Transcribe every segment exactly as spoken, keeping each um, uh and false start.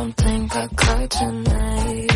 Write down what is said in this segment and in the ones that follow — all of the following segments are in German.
don't think I cried tonight.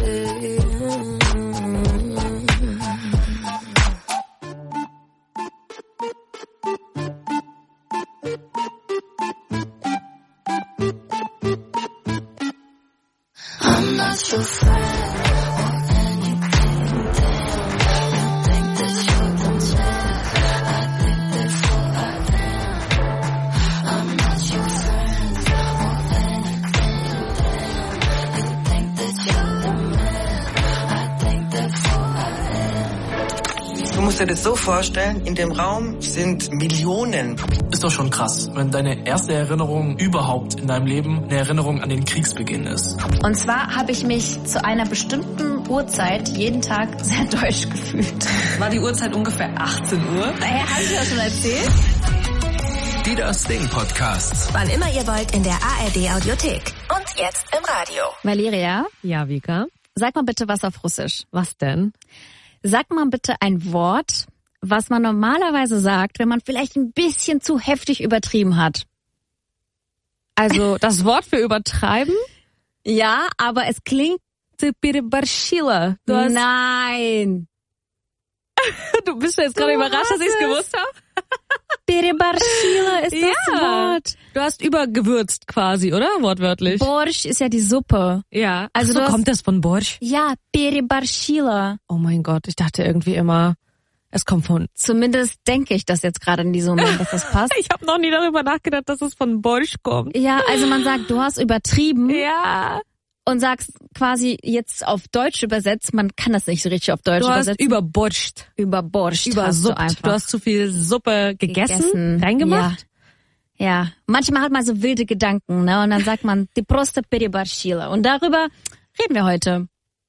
I'm not your friend or anything, damn. You think that you're the man, I think therefore I am. I'm not your friend or anything, damn. You think that you're the man, I think therefore I am. Du musst dir das so vorstellen, in dem Raum sind Millionen. Ist doch schon krass, wenn deine erste Erinnerung überhaupt in deinem Leben eine Erinnerung an den Kriegsbeginn ist. Und zwar habe ich mich zu einer bestimmten Uhrzeit jeden Tag sehr deutsch gefühlt. War die Uhrzeit ungefähr achtzehn Uhr? Naja, habe ich das schon erzählt? Die Das Ding Podcasts. Wann immer ihr wollt in der A R D Audiothek. Und jetzt im Radio. Valeria? Ja, Vika? Sag mal bitte was auf Russisch. Was denn? Sag mal bitte ein Wort, was man normalerweise sagt, wenn man vielleicht ein bisschen zu heftig übertrieben hat. Also das Wort für übertreiben? Ja, aber es klingt... Ты переборщила. Du hast Nein. Du bist jetzt gerade überrascht, dass ich es gewusst habe? Переборщила ist das Ja. Wort. Du hast übergewürzt quasi, oder? Wortwörtlich. Borsch ist ja die Suppe. Ja. Also Ach so, du hast- kommt das von Borsch? Ja, переборщила. Oh mein Gott, ich dachte irgendwie immer, es kommt von... Zumindest denke ich das jetzt gerade in diesem Moment, dass das passt. Ich habe noch nie darüber nachgedacht, dass es von Borsch kommt. Ja, also man sagt, du hast übertrieben Ja. und sagst quasi jetzt auf Deutsch übersetzt, man kann das nicht so richtig auf Deutsch Du hast übersetzen. überborscht. Überborscht hast du Übersuppt. einfach. Du hast zu viel Suppe gegessen, Gegessen. reingemacht. Ja. ja, manchmal hat man so wilde Gedanken, ne? Und dann sagt man, die просто переборщила. Und darüber reden wir heute.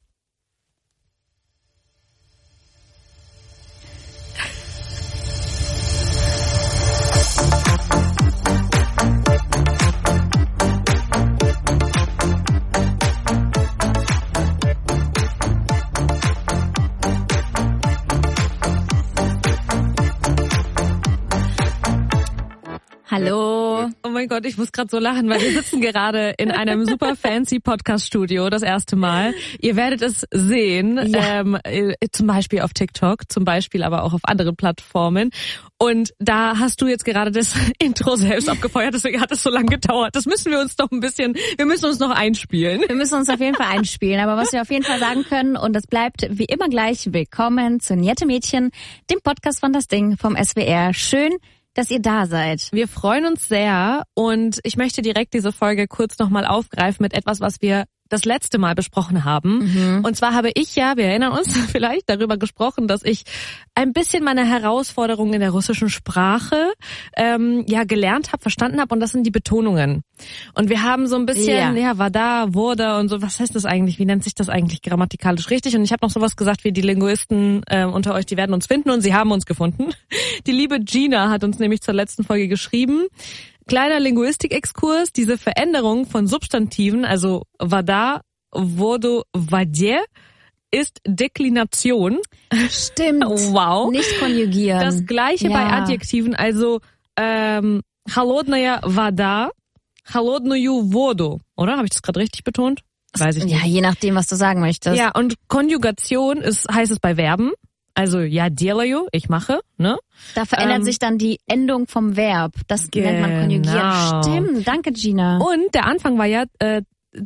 Hallo. Oh mein Gott, ich muss gerade so lachen, weil wir sitzen gerade in einem super fancy Podcast-Studio, das erste Mal. Ihr werdet es sehen, Ja. ähm, äh, zum Beispiel auf TikTok, zum Beispiel aber auch auf anderen Plattformen. Und da hast du jetzt gerade das Intro selbst abgefeuert, deswegen hat es so lange gedauert. Das müssen wir uns doch ein bisschen, wir müssen uns noch einspielen. Wir müssen uns auf jeden Fall einspielen, aber was wir auf jeden Fall sagen können, und das bleibt wie immer gleich, willkommen zu Nette Mädchen, dem Podcast von Das Ding vom S W R. Schön, dass ihr da seid. Wir freuen uns sehr und ich möchte direkt diese Folge kurz nochmal aufgreifen mit etwas, was wir das letzte Mal besprochen haben. Mhm. Und zwar habe ich ja, wir erinnern uns vielleicht, darüber gesprochen, dass ich ein bisschen meine Herausforderungen in der russischen Sprache ähm, ja gelernt habe, verstanden habe, und das sind die Betonungen. Und wir haben so ein bisschen, Ja. ja, war da, wurde und so, was heißt das eigentlich, wie nennt sich das eigentlich grammatikalisch richtig? Und ich habe noch sowas gesagt wie, die Linguisten äh, unter euch, die werden uns finden, und sie haben uns gefunden. Die liebe Gina hat uns nämlich zur letzten Folge geschrieben, kleiner Linguistik-Exkurs, diese Veränderung von Substantiven, also vada, vodo, vadje, ist Deklination. Stimmt. Wow. Nicht konjugieren. Das gleiche Ja. bei Adjektiven, also ähm, холодная вода, холодную воду, oder? Habe ich das gerade richtig betont? Weiß ich nicht. Ja, je nachdem, was du sagen möchtest. Ja, und Konjugation ist, heißt es bei Verben. Also ja, делаю, ich mache, ne? Da verändert Ähm, sich dann die Endung vom Verb. Das nennt man konjugieren. Genau. Stimmt, danke Gina. Und der Anfang war ja äh,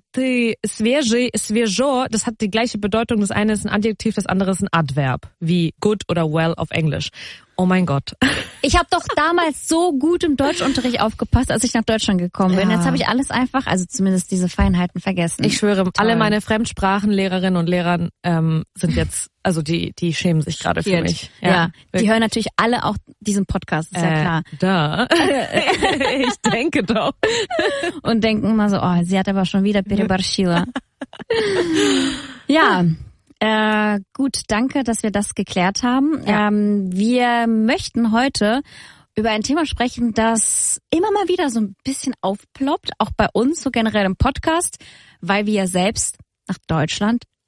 ты свежий, свежо, das hat die gleiche Bedeutung. Das eine ist ein Adjektiv, das andere ist ein Adverb, wie good oder well auf Englisch. Oh mein Gott. Ich habe doch damals so gut im Deutschunterricht aufgepasst, als ich nach Deutschland gekommen bin. Ja. Jetzt habe ich alles einfach, also zumindest diese Feinheiten vergessen. Ich schwöre, Toll. alle meine Fremdsprachenlehrerinnen und Lehrer ähm, sind jetzt, also die die schämen sich gerade für Schockiert. mich. Ja, die hören natürlich alle auch diesen Podcast, ist ja klar. Äh, da. Ich denke doch. Und denken immer so, oh, sie hat aber schon wieder переборщила. Ja, äh, gut, danke, dass wir das geklärt haben. Ja. Ähm, wir möchten heute über ein Thema sprechen, das immer mal wieder so ein bisschen aufploppt, auch bei uns, so generell im Podcast, weil wir ja selbst nach Deutschland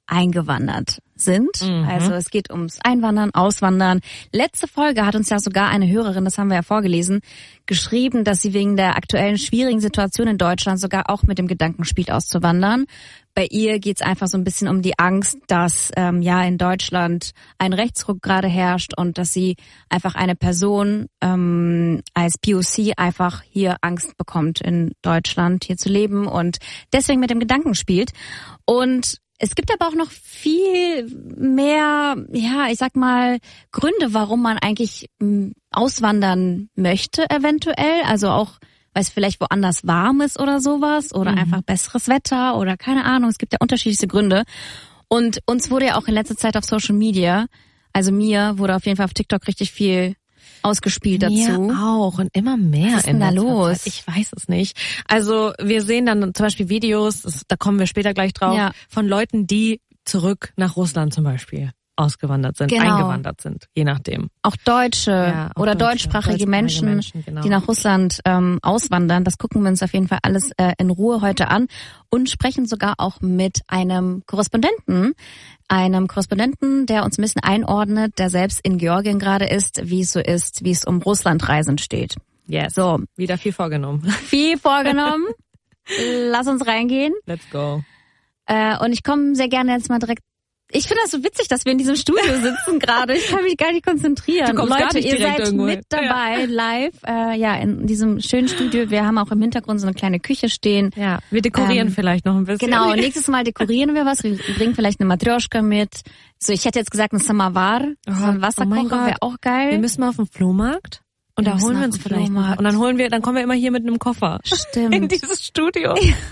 eingewandert sind. Mhm. Also es geht ums Einwandern, Auswandern. Letzte Folge hat uns ja sogar eine Hörerin, das haben wir ja vorgelesen, geschrieben, dass sie wegen der aktuellen schwierigen Situation in Deutschland sogar auch mit dem Gedanken spielt, auszuwandern. Bei ihr geht's einfach so ein bisschen um die Angst, dass ähm, ja in Deutschland ein Rechtsruck gerade herrscht und dass sie einfach eine Person ähm, als P O C einfach hier Angst bekommt, in Deutschland hier zu leben und deswegen mit dem Gedanken spielt. Und es gibt aber auch noch viel mehr, ja, ich sag mal, Gründe, warum man eigentlich m, auswandern möchte eventuell. Also auch, weil es vielleicht woanders warm ist oder sowas oder mhm. einfach besseres Wetter oder keine Ahnung. Es gibt ja unterschiedlichste Gründe. Und uns wurde ja auch in letzter Zeit auf Social Media, also mir wurde auf jeden Fall auf TikTok richtig viel ausgespielt dazu. Mir auch und immer mehr. Was ist denn da los? Zeit. Ich weiß es nicht. Also wir sehen dann zum Beispiel Videos, das, da kommen wir später gleich drauf, Ja. von Leuten, die zurück nach Russland zum Beispiel ausgewandert sind, Genau. eingewandert sind, je nachdem. Auch Deutsche Ja, auch oder Deutsche, deutschsprachige deutschsprachige Menschen, Menschen, genau. die nach Russland ähm, auswandern. Das gucken wir uns auf jeden Fall alles äh, in Ruhe heute an und sprechen sogar auch mit einem Korrespondenten, einem Korrespondenten, der uns ein bisschen einordnet, der selbst in Georgien gerade ist, wie es so ist, wie es um Russlandreisen steht. Yes. So, Wieder viel vorgenommen. viel vorgenommen. Lass uns reingehen. Let's go. Äh, und ich komme sehr gerne jetzt mal direkt. Ich finde das so witzig, dass wir in diesem Studio sitzen gerade. Ich kann mich gar nicht konzentrieren. Du kommst Leute, gar nicht ihr direkt seid irgendwo mit hin. dabei, live, äh, ja, in diesem schönen Studio. Wir haben auch im Hintergrund so eine kleine Küche stehen. Ja, wir dekorieren Ähm, vielleicht noch ein bisschen. Genau, nächstes Mal dekorieren wir was. Wir bringen vielleicht eine Matrioschka mit. So, ich hätte jetzt gesagt, ein Samovar, so ein Oh mein Wasserkocher Gott. wäre auch geil. Wir müssen mal auf den Flohmarkt und Wir da müssen holen wir auf uns den vielleicht Flohmarkt. mal. Und dann holen wir, dann kommen wir immer hier mit einem Koffer. Stimmt. In dieses Studio.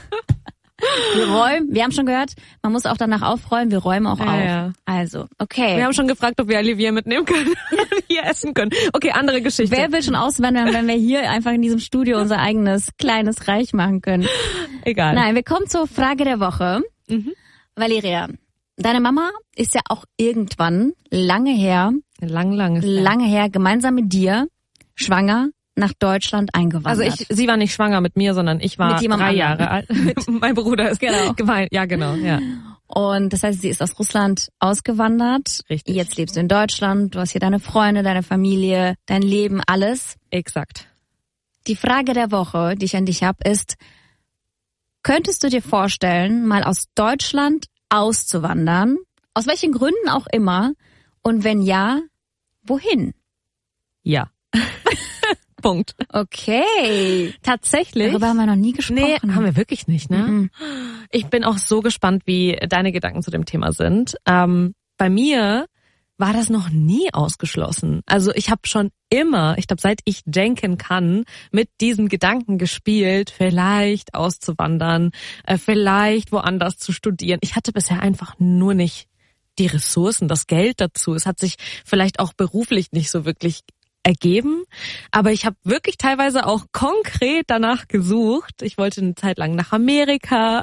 Wir räumen, wir haben schon gehört, man muss auch danach aufräumen, wir räumen auch Ja, auf. ja. Also, okay. Wir haben schon gefragt, ob wir Olivier mitnehmen können und hier essen können. Okay, andere Geschichte. Wer will schon auswandern, wenn wir hier einfach in diesem Studio unser eigenes kleines Reich machen können? Egal. Nein, wir kommen zur Frage der Woche. Mhm. Valeria, deine Mama ist ja auch irgendwann, lange her, Lang, lang ist lange her, gemeinsam mit dir, schwanger, nach Deutschland eingewandert. Also ich, sie war nicht schwanger mit mir, sondern ich war Mit jemandem drei anderen. Jahre alt. Mein Bruder ist Genau. gemeint. Ja, genau, ja. Und das heißt, sie ist aus Russland ausgewandert. Richtig. Jetzt lebst du in Deutschland, du hast hier deine Freunde, deine Familie, dein Leben, alles. Exakt. Die Frage der Woche, die ich an dich habe, ist, könntest du dir vorstellen, mal aus Deutschland auszuwandern? Aus welchen Gründen auch immer? Und wenn ja, wohin? Ja. Punkt. Okay. Tatsächlich. Darüber haben wir noch nie gesprochen. Nee, haben wir wirklich nicht, ne? Mhm. Ich bin auch so gespannt, wie deine Gedanken zu dem Thema sind. Ähm, bei mir war das noch nie ausgeschlossen. Also ich habe schon immer, ich glaube, seit ich denken kann, mit diesen Gedanken gespielt, vielleicht auszuwandern, äh, vielleicht woanders zu studieren. Ich hatte bisher einfach nur nicht die Ressourcen, das Geld dazu. Es hat sich vielleicht auch beruflich nicht so wirklich ergeben, aber ich habe wirklich teilweise auch konkret danach gesucht. Ich wollte eine Zeit lang nach Amerika.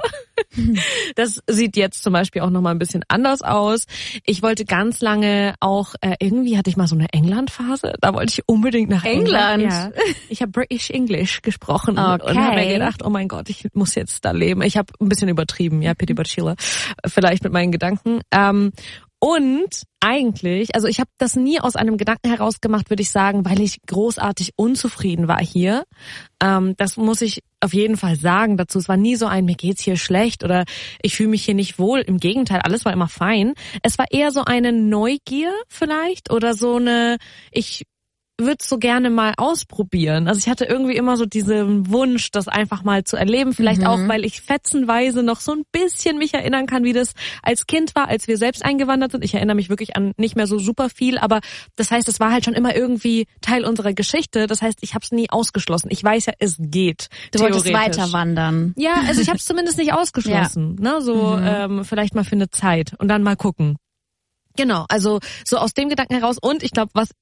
Das sieht jetzt zum Beispiel auch nochmal ein bisschen anders aus. Ich wollte ganz lange auch, äh, irgendwie hatte ich mal so eine England-Phase. Da wollte ich unbedingt nach England. England? Ja. Ich habe British English gesprochen Okay. und habe mir gedacht, oh mein Gott, ich muss jetzt da leben. Ich habe ein bisschen übertrieben, ja, Pity Bachila, vielleicht mit meinen Gedanken. Ähm, Und eigentlich, also ich habe das nie aus einem Gedanken heraus gemacht, würde ich sagen, weil ich großartig unzufrieden war hier. Ähm, das muss ich auf jeden Fall sagen dazu. Es war nie so ein, mir geht's hier schlecht oder ich fühle mich hier nicht wohl. Im Gegenteil, alles war immer fein. Es war eher so eine Neugier vielleicht oder so eine, ich würde so gerne mal ausprobieren. Also ich hatte irgendwie immer so diesen Wunsch, das einfach mal zu erleben. Vielleicht Mhm. auch, weil ich fetzenweise noch so ein bisschen mich erinnern kann, wie das als Kind war, als wir selbst eingewandert sind. Ich erinnere mich wirklich an nicht mehr so super viel, aber das heißt, es war halt schon immer irgendwie Teil unserer Geschichte. Das heißt, ich habe es nie ausgeschlossen. Ich weiß ja, es geht. Du wolltest theoretisch. weiter wandern. Ja, also ich habe es zumindest nicht ausgeschlossen. Ne, so Mhm. ähm, vielleicht mal für eine Zeit und dann mal gucken. Genau, also so aus dem Gedanken heraus und ich glaube, was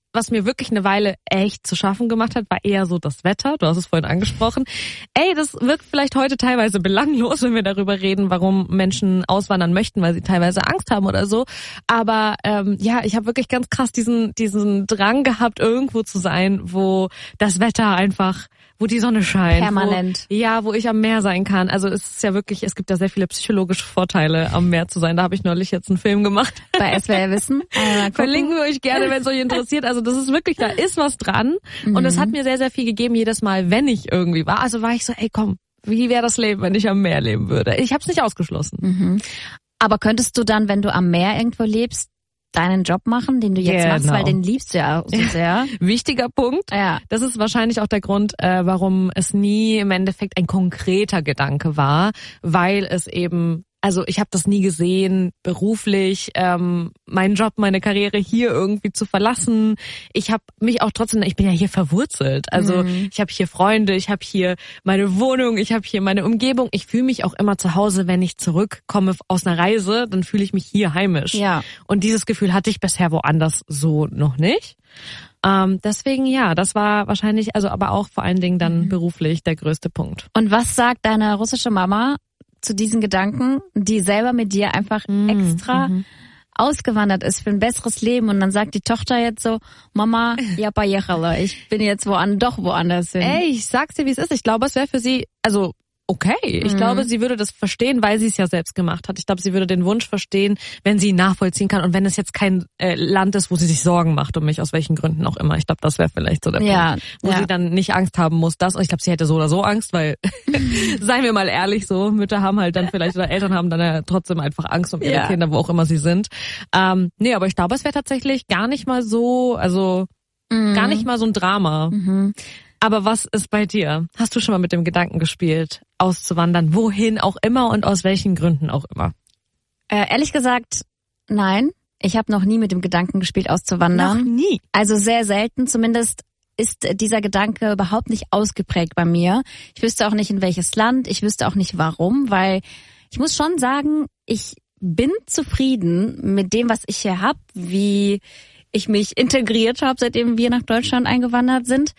was mir wirklich eine Weile echt zu schaffen gemacht hat, war eher so das Wetter. Du hast es vorhin angesprochen. Ey, das wirkt vielleicht heute teilweise belanglos, wenn wir darüber reden, warum Menschen auswandern möchten, weil sie teilweise Angst haben oder so. Aber ähm, ja, ich habe wirklich ganz krass diesen diesen Drang gehabt, irgendwo zu sein, wo das Wetter einfach, wo die Sonne scheint. Permanent. Wo, ja, wo ich am Meer sein kann. Also es ist ja wirklich, es gibt ja sehr viele psychologische Vorteile, am Meer zu sein. Da habe ich neulich jetzt einen Film gemacht. Bei S W R Wissen. Äh, Verlinken wir euch gerne, wenn es euch interessiert. Also das ist wirklich, da ist was dran. Mhm. Und es hat mir sehr, sehr viel gegeben jedes Mal, wenn ich irgendwie war. Also war ich so, ey komm, wie wäre das Leben, wenn ich am Meer leben würde? Ich habe es nicht ausgeschlossen. Mhm. Aber könntest du dann, wenn du am Meer irgendwo lebst, deinen Job machen, den du jetzt genau. machst, weil den liebst du ja so sehr. Wichtiger Punkt. Ja. Das ist wahrscheinlich auch der Grund, äh, warum es nie im Endeffekt ein konkreter Gedanke war, weil es eben, also ich habe das nie gesehen, beruflich, ähm, meinen Job, meine Karriere hier irgendwie zu verlassen. Ich habe mich auch trotzdem, ich bin ja hier verwurzelt. Also mhm. ich habe hier Freunde, ich habe hier meine Wohnung, ich habe hier meine Umgebung. Ich fühle mich auch immer zu Hause, wenn ich zurückkomme aus einer Reise, dann fühle ich mich hier heimisch. Ja. Und dieses Gefühl hatte ich bisher woanders so noch nicht. Ähm, deswegen ja, das war wahrscheinlich, also aber auch vor allen Dingen dann mhm. beruflich der größte Punkt. Und was sagt deine russische Mama zu diesen Gedanken, die selber mit dir einfach mm, extra mhm. ausgewandert ist für ein besseres Leben, und dann sagt die Tochter jetzt so, Mama, ja поехала, ich bin jetzt woanders, doch woanders hin. Ey, ich sag's dir, wie es ist. Ich glaube, es wäre für sie, also okay. Ich mhm. glaube, sie würde das verstehen, weil sie es ja selbst gemacht hat. Ich glaube, sie würde den Wunsch verstehen, wenn sie ihn nachvollziehen kann und wenn es jetzt kein äh, Land ist, wo sie sich Sorgen macht um mich, aus welchen Gründen auch immer. Ich glaube, das wäre vielleicht so der ja, Punkt, wo ja. sie dann nicht Angst haben muss. Das, und ich glaube, sie hätte so oder so Angst, weil, seien wir mal ehrlich, so Mütter haben halt dann vielleicht, oder Eltern haben dann ja trotzdem einfach Angst um ihre ja. Kinder, wo auch immer sie sind. Ähm, nee, aber ich glaube, es wäre tatsächlich gar nicht mal so, also mhm. gar nicht mal so ein Drama. Mhm. Aber was ist bei dir? Hast du schon mal mit dem Gedanken gespielt, auszuwandern, wohin auch immer und aus welchen Gründen auch immer? Äh, ehrlich gesagt, nein. Ich habe noch nie mit dem Gedanken gespielt, auszuwandern. Noch nie? Also sehr selten. Zumindest ist dieser Gedanke überhaupt nicht ausgeprägt bei mir. Ich wüsste auch nicht, in welches Land. Ich wüsste auch nicht, warum. Weil ich muss schon sagen, ich bin zufrieden mit dem, was ich hier habe, wie ich mich integriert habe, seitdem wir nach Deutschland eingewandert sind.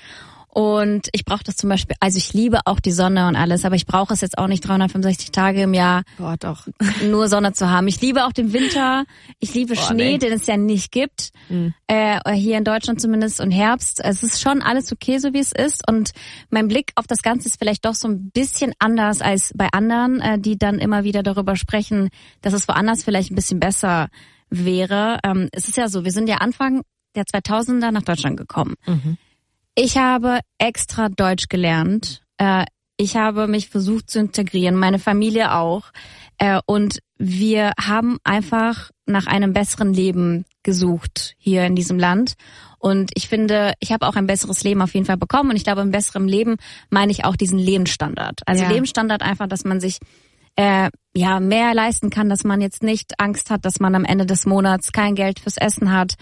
Und ich brauche das zum Beispiel, also ich liebe auch die Sonne und alles, aber ich brauche es jetzt auch nicht dreihundertfünfundsechzig Tage im Jahr Boah, doch. nur Sonne zu haben. Ich liebe auch den Winter, ich liebe Boah, Schnee, nee. den es ja nicht gibt, mhm. äh, hier in Deutschland zumindest, und Herbst. Es ist schon alles okay, so wie es ist, und mein Blick auf das Ganze ist vielleicht doch so ein bisschen anders als bei anderen, äh, die dann immer wieder darüber sprechen, dass es woanders vielleicht ein bisschen besser wäre. Ähm, es ist ja so, wir sind ja Anfang der zweitausender nach Deutschland gekommen. Mhm. Ich habe extra Deutsch gelernt. Äh, ich habe mich versucht zu integrieren, meine Familie auch. Äh, und wir haben einfach nach einem besseren Leben gesucht hier in diesem Land. Und ich finde, ich habe auch ein besseres Leben auf jeden Fall bekommen. Und ich glaube, im besseren Leben meine ich auch diesen Lebensstandard. Also ja. Lebensstandard einfach, dass man sich äh, ja mehr leisten kann, dass man jetzt nicht Angst hat, dass man am Ende des Monats kein Geld fürs Essen hat,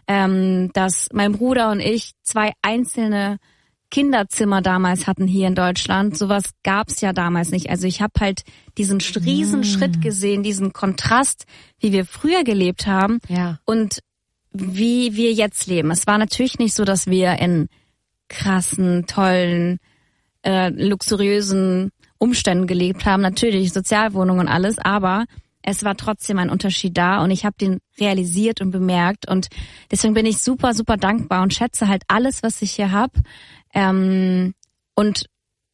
ähm, dass mein Bruder und ich zwei einzelne Kinderzimmer damals hatten hier in Deutschland. Sowas gab's ja damals nicht. Also ich habe halt diesen riesen mm. Schritt gesehen, diesen Kontrast, wie wir früher gelebt haben ja. und wie wir jetzt leben. Es war natürlich nicht so, dass wir in krassen, tollen, äh, luxuriösen Umständen gelebt haben, natürlich Sozialwohnungen und alles, aber es war trotzdem ein Unterschied da, und ich habe den realisiert und bemerkt, und deswegen bin ich super, super dankbar und schätze halt alles, was ich hier habe, ähm, und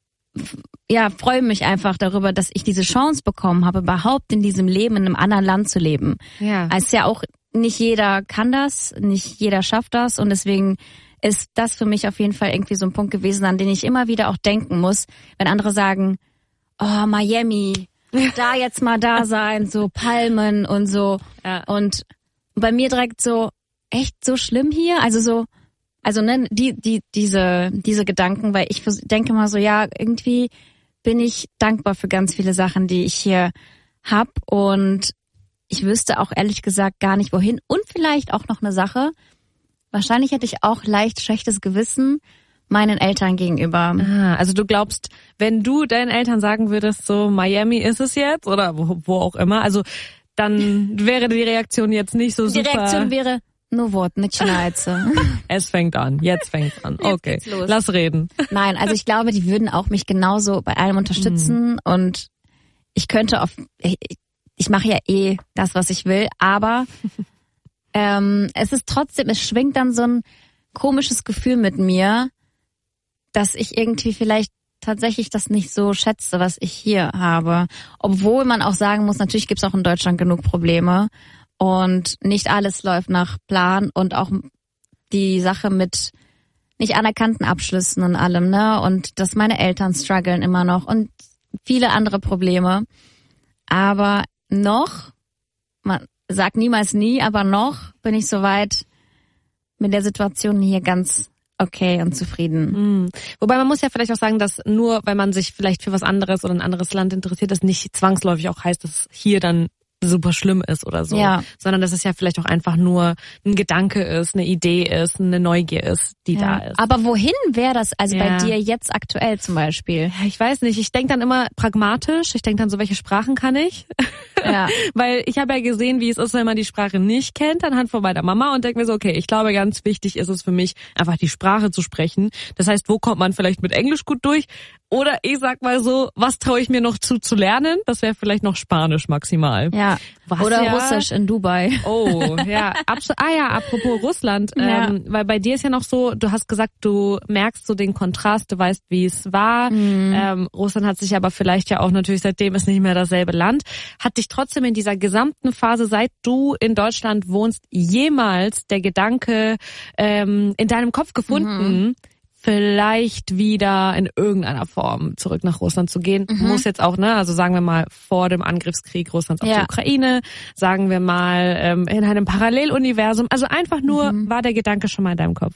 ja, freue mich einfach darüber, dass ich diese Chance bekommen habe, überhaupt in diesem Leben in einem anderen Land zu leben. Ja. Es ist ja auch, nicht jeder kann das, nicht jeder schafft das, und deswegen ist das für mich auf jeden Fall irgendwie so ein Punkt gewesen, an den ich immer wieder auch denken muss, wenn andere sagen, oh, Miami, da jetzt mal da sein, so Palmen und so. Ja. Und bei mir direkt so, echt so schlimm hier? Also so, also ne, die, die, diese, diese Gedanken, weil ich denke mal so, ja, irgendwie bin ich dankbar für ganz viele Sachen, die ich hier hab, und ich wüsste auch ehrlich gesagt gar nicht wohin. Und vielleicht auch noch eine Sache, wahrscheinlich hätte ich auch leicht schlechtes Gewissen meinen Eltern gegenüber. Ah, also du glaubst, wenn du deinen Eltern sagen würdest, so Miami ist es jetzt oder wo, wo auch immer, also dann wäre die Reaktion jetzt nicht so super. Die Reaktion wäre, nur Wort, nicht Schnauze. Es fängt an, jetzt fängt's an. Okay, geht's los. lass reden. Nein, also ich glaube, die würden auch mich genauso bei allem unterstützen mhm. und ich könnte auf, ich, ich mache ja eh das, was ich will, aber ähm, es ist trotzdem, es schwingt dann so ein komisches Gefühl mit mir, dass ich irgendwie vielleicht tatsächlich das nicht so schätze, was ich hier habe. Obwohl man auch sagen muss, natürlich gibt's auch in Deutschland genug Probleme und nicht alles läuft nach Plan und auch die Sache mit nicht anerkannten Abschlüssen und allem, ne? Und dass meine Eltern strugglen immer noch und viele andere Probleme. Aber noch, man sagt niemals nie, aber noch bin ich soweit mit der Situation hier ganz okay und zufrieden. Mhm. Wobei man muss ja vielleicht auch sagen, dass nur weil man sich vielleicht für was anderes oder ein anderes Land interessiert, das nicht zwangsläufig auch heißt, dass hier dann super schlimm ist oder so, ja. sondern dass es ja vielleicht auch einfach nur ein Gedanke ist, eine Idee ist, eine Neugier ist, die ja. da ist. Aber wohin wäre das also ja. bei dir jetzt aktuell zum Beispiel? Ich weiß nicht, ich denke dann immer pragmatisch, ich denke dann so, welche Sprachen kann ich? Ja. Weil ich habe ja gesehen, wie es ist, wenn man die Sprache nicht kennt, anhand von meiner Mama und denke mir so, okay, ich glaube, ganz wichtig ist es für mich, einfach die Sprache zu sprechen. Das heißt, wo kommt man vielleicht mit Englisch gut durch? Oder ich sag mal so, was traue ich mir noch zu zu lernen? Das wäre vielleicht noch Spanisch maximal. Ja. Was Oder ja, Russisch in Dubai. Oh, ja. Abs- ah ja, apropos Russland. Ja. Ähm, weil bei dir ist ja noch so, du hast gesagt, du merkst so den Kontrast, du weißt, wie es war. Mhm. Ähm, Russland hat sich aber vielleicht ja auch natürlich, seitdem ist nicht mehr dasselbe Land. Hat dich trotzdem in dieser gesamten Phase, seit du in Deutschland wohnst, jemals der Gedanke ähm, in deinem Kopf gefunden, mhm. vielleicht wieder in irgendeiner Form zurück nach Russland zu gehen? Mhm. Muss jetzt auch, ne, also sagen wir mal vor dem Angriffskrieg Russlands auf ja. die Ukraine, sagen wir mal ähm, in einem Paralleluniversum, also einfach nur, mhm. war der Gedanke schon mal in deinem Kopf?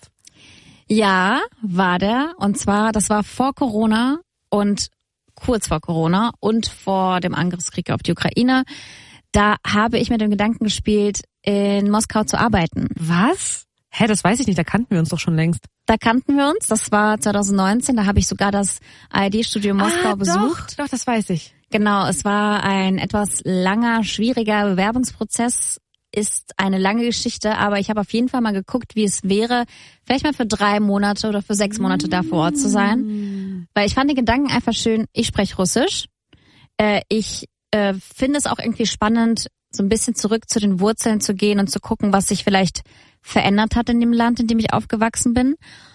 Ja, war der. Und zwar, das war vor Corona und kurz vor Corona und vor dem Angriffskrieg auf die Ukraine. Da habe ich mit dem Gedanken gespielt, in Moskau zu arbeiten. Was? Hä, das weiß ich nicht, da kannten wir uns doch schon längst. Da kannten wir uns, das war zwanzig neunzehn, da habe ich sogar das A R D-Studio Moskau ah, besucht. Doch, doch, das weiß ich. Genau, es war ein etwas langer, schwieriger Bewerbungsprozess, ist eine lange Geschichte, aber ich habe auf jeden Fall mal geguckt, wie es wäre, vielleicht mal für drei Monate oder für sechs Monate da vor Ort zu sein. Weil ich fand den Gedanken einfach schön, ich spreche Russisch. Äh, ich äh, finde es auch irgendwie spannend, so ein bisschen zurück zu den Wurzeln zu gehen und zu gucken, was sich vielleicht verändert hat in dem Land, in dem ich aufgewachsen bin.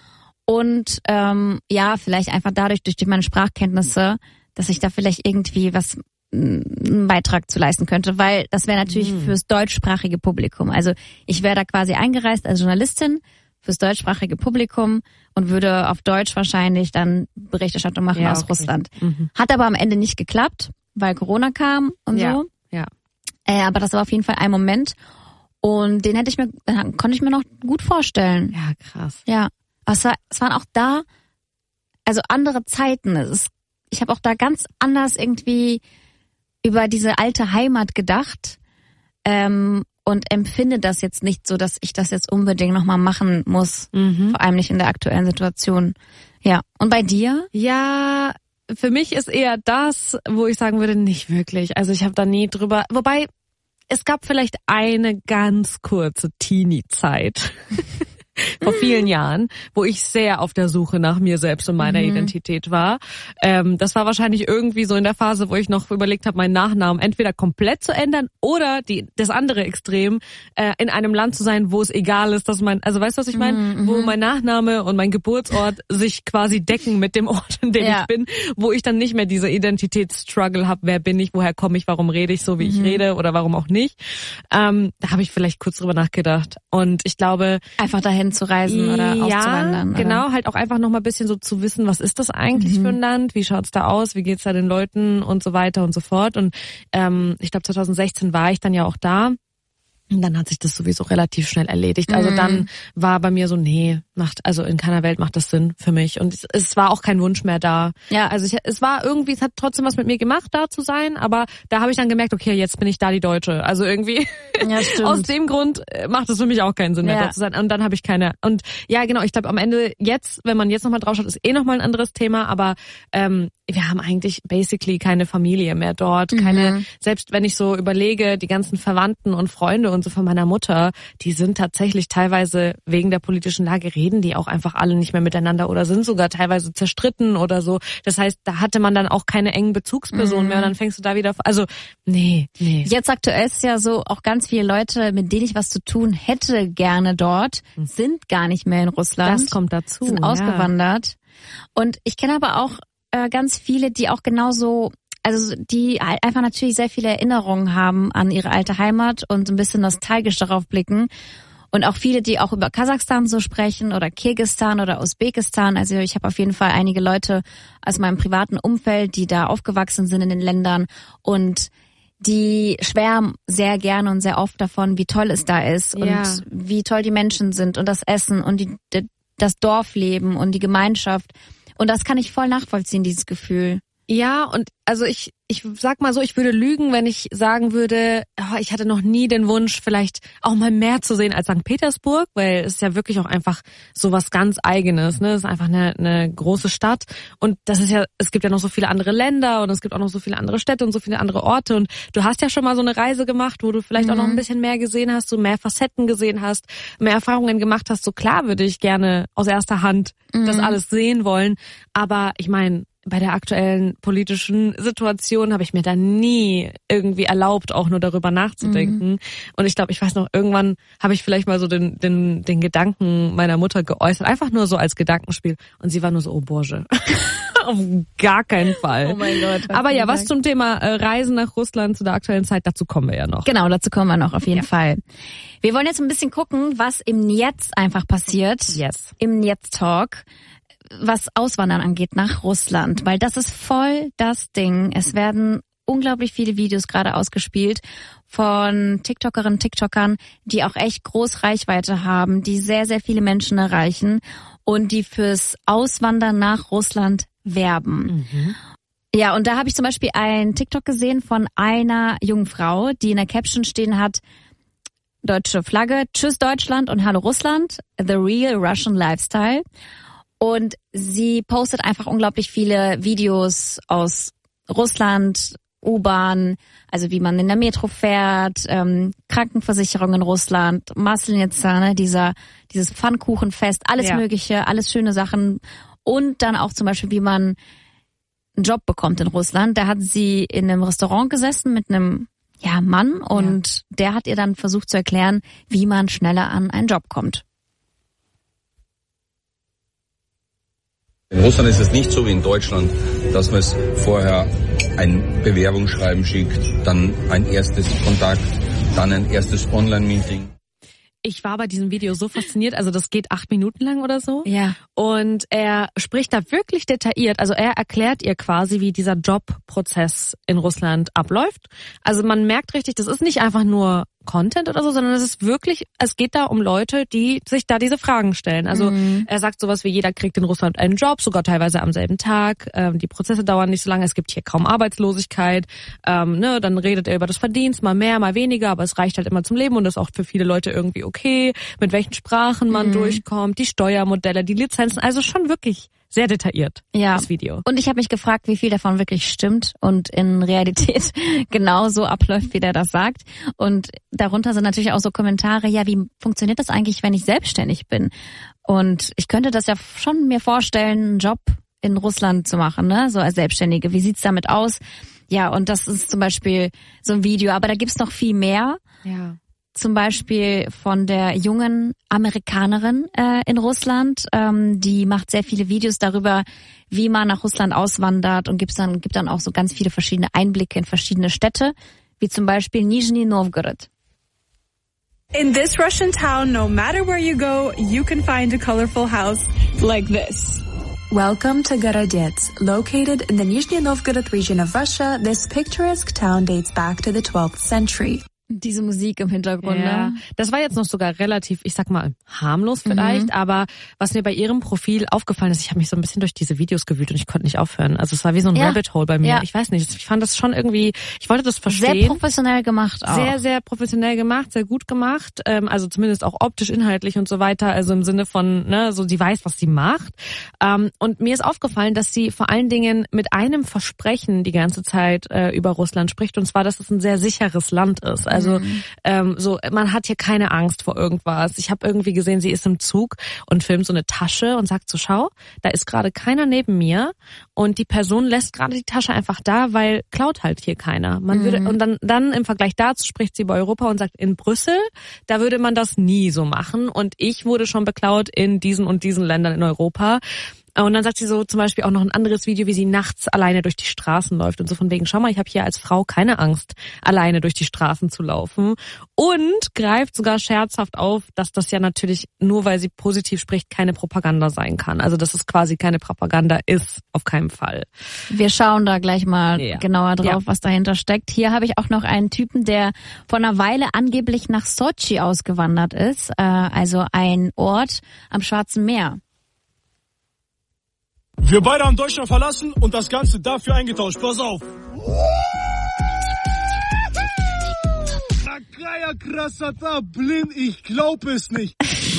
Und ähm, ja, vielleicht einfach dadurch, durch meine Sprachkenntnisse, dass ich da vielleicht irgendwie was, einen Beitrag zu leisten könnte, weil das wäre natürlich mhm. fürs deutschsprachige Publikum. Also ich wäre da quasi eingereist als Journalistin fürs deutschsprachige Publikum und würde auf Deutsch wahrscheinlich dann Berichterstattung machen ja, aus okay. Russland. Mhm. Hat aber am Ende nicht geklappt, weil Corona kam und ja. so. Ja. Äh, aber das war auf jeden Fall ein Moment. Und den hätte ich mir, den konnte ich mir noch gut vorstellen. Ja, krass. Ja, es, war, es waren auch da, also andere Zeiten. Es ist, ich habe auch da ganz anders irgendwie über diese alte Heimat gedacht ähm, und empfinde das jetzt nicht so, dass ich das jetzt unbedingt nochmal machen muss. Mhm. Vor allem nicht in der aktuellen Situation. Ja, und bei dir? Ja, für mich ist eher das, wo ich sagen würde, nicht wirklich. Also ich habe da nie drüber, wobei es gab vielleicht eine ganz kurze Teenie-Zeit vor vielen Jahren, wo ich sehr auf der Suche nach mir selbst und meiner mhm. Identität war. Ähm, das war wahrscheinlich irgendwie so in der Phase, wo ich noch überlegt habe, meinen Nachnamen entweder komplett zu ändern oder die das andere Extrem, äh, in einem Land zu sein, wo es egal ist, dass mein, also weißt du, was ich meine? Mhm. Wo mein Nachname und mein Geburtsort sich quasi decken mit dem Ort, in dem ja. ich bin, wo ich dann nicht mehr diese Identitätsstruggle habe, wer bin ich, woher komme ich, warum rede ich so, wie mhm. ich rede oder warum auch nicht. Ähm, da habe ich vielleicht kurz drüber nachgedacht. Und ich glaube... Einfach dahin zu reisen oder ja, auszuwandern. Oder? Genau, halt auch einfach nochmal ein bisschen so zu wissen, was ist das eigentlich mhm. für ein Land, wie schaut's da aus, wie geht's da den Leuten und so weiter und so fort. Und ähm, ich glaube zwanzig sechzehn war ich dann ja auch da. Und dann hat sich das sowieso relativ schnell erledigt. Also Mhm. dann war bei mir so, nee, macht, also in keiner Welt macht das Sinn für mich. Und es, es war auch kein Wunsch mehr da. Ja. Also ich, es war irgendwie, es hat trotzdem was mit mir gemacht, da zu sein, aber da habe ich dann gemerkt, okay, jetzt bin ich da die Deutsche. Also irgendwie Ja, stimmt. aus dem Grund macht es für mich auch keinen Sinn mehr, Ja. da zu sein. Und dann habe ich keine. Und ja, genau, ich glaube am Ende jetzt, wenn man jetzt nochmal drauf schaut, ist eh nochmal ein anderes Thema, aber ähm, wir haben eigentlich basically keine Familie mehr dort. Mhm. Keine, selbst wenn ich so überlege, die ganzen Verwandten und Freunde und so von meiner Mutter, die sind tatsächlich teilweise wegen der politischen Lage, reden die auch einfach alle nicht mehr miteinander oder sind sogar teilweise zerstritten oder so. Das heißt, da hatte man dann auch keine engen Bezugspersonen mhm. mehr und dann fängst du da wieder, also nee, nee. Jetzt aktuell ist ja so, auch ganz viele Leute, mit denen ich was zu tun hätte gerne dort, mhm. sind gar nicht mehr in Russland. Das kommt dazu. Sind ausgewandert. Ja. Und ich kenne aber auch äh, ganz viele, die auch genauso, also die einfach natürlich sehr viele Erinnerungen haben an ihre alte Heimat und ein bisschen nostalgisch darauf blicken. Und auch viele, die auch über Kasachstan so sprechen oder Kirgisistan oder Usbekistan. Also ich habe auf jeden Fall einige Leute aus meinem privaten Umfeld, die da aufgewachsen sind in den Ländern und die schwärmen sehr gerne und sehr oft davon, wie toll es da ist und ja. wie toll die Menschen sind und das Essen und die, das Dorfleben und die Gemeinschaft. Und das kann ich voll nachvollziehen, dieses Gefühl. Ja, und also ich ich sag mal so, ich würde lügen, wenn ich sagen würde, oh, ich hatte noch nie den Wunsch, vielleicht auch mal mehr zu sehen als Sankt Petersburg, weil es ist ja wirklich auch einfach so was ganz Eigenes, ne? Es ist einfach eine, eine große Stadt und das ist ja, es gibt ja noch so viele andere Länder und es gibt auch noch so viele andere Städte und so viele andere Orte und du hast ja schon mal so eine Reise gemacht, wo du vielleicht mhm. auch noch ein bisschen mehr gesehen hast, so mehr Facetten gesehen hast, mehr Erfahrungen gemacht hast. So klar würde ich gerne aus erster Hand mhm. das alles sehen wollen, aber ich meine, bei der aktuellen politischen Situation habe ich mir da nie irgendwie erlaubt, auch nur darüber nachzudenken. Mhm. Und ich glaube, ich weiß noch, irgendwann habe ich vielleicht mal so den, den, den Gedanken meiner Mutter geäußert, einfach nur so als Gedankenspiel. Und sie war nur so, oh Boże. Auf gar keinen Fall. Oh mein Gott. Aber ja, was zum Thema äh, Reisen nach Russland zu der aktuellen Zeit, dazu kommen wir ja noch. Genau, dazu kommen wir noch, auf jeden ja. Fall. Wir wollen jetzt ein bisschen gucken, was im Jetzt einfach passiert. Yes. Im Jetzt-Talk. Was Auswandern angeht nach Russland, weil das ist voll das Ding. Es werden unglaublich viele Videos gerade ausgespielt von TikTokerinnen, TikTokern, die auch echt groß Reichweite haben, die sehr, sehr viele Menschen erreichen und die fürs Auswandern nach Russland werben. Mhm. Ja, und da habe ich zum Beispiel einen TikTok gesehen von einer jungen Frau, die in der Caption stehen hat, deutsche Flagge, Tschüss Deutschland und Hallo Russland, The Real Russian Lifestyle. Und sie postet einfach unglaublich viele Videos aus Russland, U-Bahn, also wie man in der Metro fährt, ähm, Krankenversicherung in Russland, Maslenitsa, ne, dieser, dieses Pfannkuchenfest, alles ja. Mögliche, alles schöne Sachen. Und dann auch zum Beispiel, wie man einen Job bekommt in Russland. Da hat sie in einem Restaurant gesessen mit einem ja, Mann und ja. der hat ihr dann versucht zu erklären, wie man schneller an einen Job kommt. In Russland ist es nicht so wie in Deutschland, dass man es vorher ein Bewerbungsschreiben schickt, dann ein erstes Kontakt, dann ein erstes Online-Meeting. Ich war bei diesem Video so fasziniert, also das geht acht Minuten lang oder so. Ja. Und er spricht da wirklich detailliert, also er erklärt ihr quasi, wie dieser Jobprozess in Russland abläuft. Also man merkt richtig, das ist nicht einfach nur Content oder so, sondern es ist wirklich, es geht da um Leute, die sich da diese Fragen stellen. Also mhm. er sagt sowas wie, jeder kriegt in Russland einen Job, sogar teilweise am selben Tag. Ähm, die Prozesse dauern nicht so lange, es gibt hier kaum Arbeitslosigkeit. Ähm, ne, dann redet er über das Verdienst, mal mehr, mal weniger, aber es reicht halt immer zum Leben und das ist auch für viele Leute irgendwie okay, mit welchen Sprachen man mhm. durchkommt, die Steuermodelle, die Lizenzen, also schon wirklich sehr detailliert, ja. das Video. Und ich habe mich gefragt, wie viel davon wirklich stimmt und in Realität genau so abläuft, wie der das sagt. Und darunter sind natürlich auch so Kommentare, ja, wie funktioniert das eigentlich, wenn ich selbstständig bin? Und ich könnte das ja schon mir vorstellen, einen Job in Russland zu machen, ne, so als Selbstständige. Wie sieht's damit aus? Ja, und das ist zum Beispiel so ein Video, aber da gibt's noch viel mehr. Ja. Zum Beispiel von der jungen Amerikanerin äh, in Russland. Ähm, die macht sehr viele Videos darüber, wie man nach Russland auswandert und gibt dann, gibt dann auch so ganz viele verschiedene Einblicke in verschiedene Städte, wie zum Beispiel Nizhny Novgorod. In this Russian town, no matter where you go, you can find a colorful house like this. Welcome to Gorodets. Located in the Nizhny Novgorod region of Russia, this picturesque town dates back to the twelfth century. Diese Musik im Hintergrund, ja. ne? Das war jetzt noch sogar relativ, ich sag mal, harmlos vielleicht, mhm. aber was mir bei ihrem Profil aufgefallen ist, ich habe mich so ein bisschen durch diese Videos gewühlt und ich konnte nicht aufhören. Also es war wie so ein ja. Rabbit Hole bei mir. Ja. Ich weiß nicht, ich fand das schon irgendwie, ich wollte das verstehen. Sehr professionell gemacht auch. Sehr, sehr professionell gemacht, sehr gut gemacht, ähm, also zumindest auch optisch, inhaltlich und so weiter, also im Sinne von, ne, so sie weiß, was sie macht. Ähm, und mir ist aufgefallen, dass sie vor allen Dingen mit einem Versprechen die ganze Zeit äh, über Russland spricht, und zwar, dass es ein sehr sicheres Land ist. Also mhm. ähm, so, man hat hier keine Angst vor irgendwas. Ich habe irgendwie gesehen, sie ist im Zug und filmt so eine Tasche und sagt so, schau, da ist gerade keiner neben mir und die Person lässt gerade die Tasche einfach da, weil klaut halt hier keiner. Man mhm. würde und dann dann im Vergleich dazu spricht sie über Europa und sagt, in Brüssel, da würde man das nie so machen und ich wurde schon beklaut in diesen und diesen Ländern in Europa. Und dann sagt sie so zum Beispiel auch noch ein anderes Video, wie sie nachts alleine durch die Straßen läuft und so von wegen, schau mal, ich habe hier als Frau keine Angst, alleine durch die Straßen zu laufen. Und greift sogar scherzhaft auf, dass das ja natürlich nur, weil sie positiv spricht, keine Propaganda sein kann. Also dass es quasi keine Propaganda ist, auf keinen Fall. Wir schauen da gleich mal ja. genauer drauf, ja. was dahinter steckt. Hier habe ich auch noch einen Typen, der vor einer Weile angeblich nach Sochi ausgewandert ist, äh, also ein Ort am Schwarzen Meer. Wir beide haben Deutschland verlassen und das Ganze dafür eingetauscht. Pass auf. Такая красота, blind, ich glaub es nicht.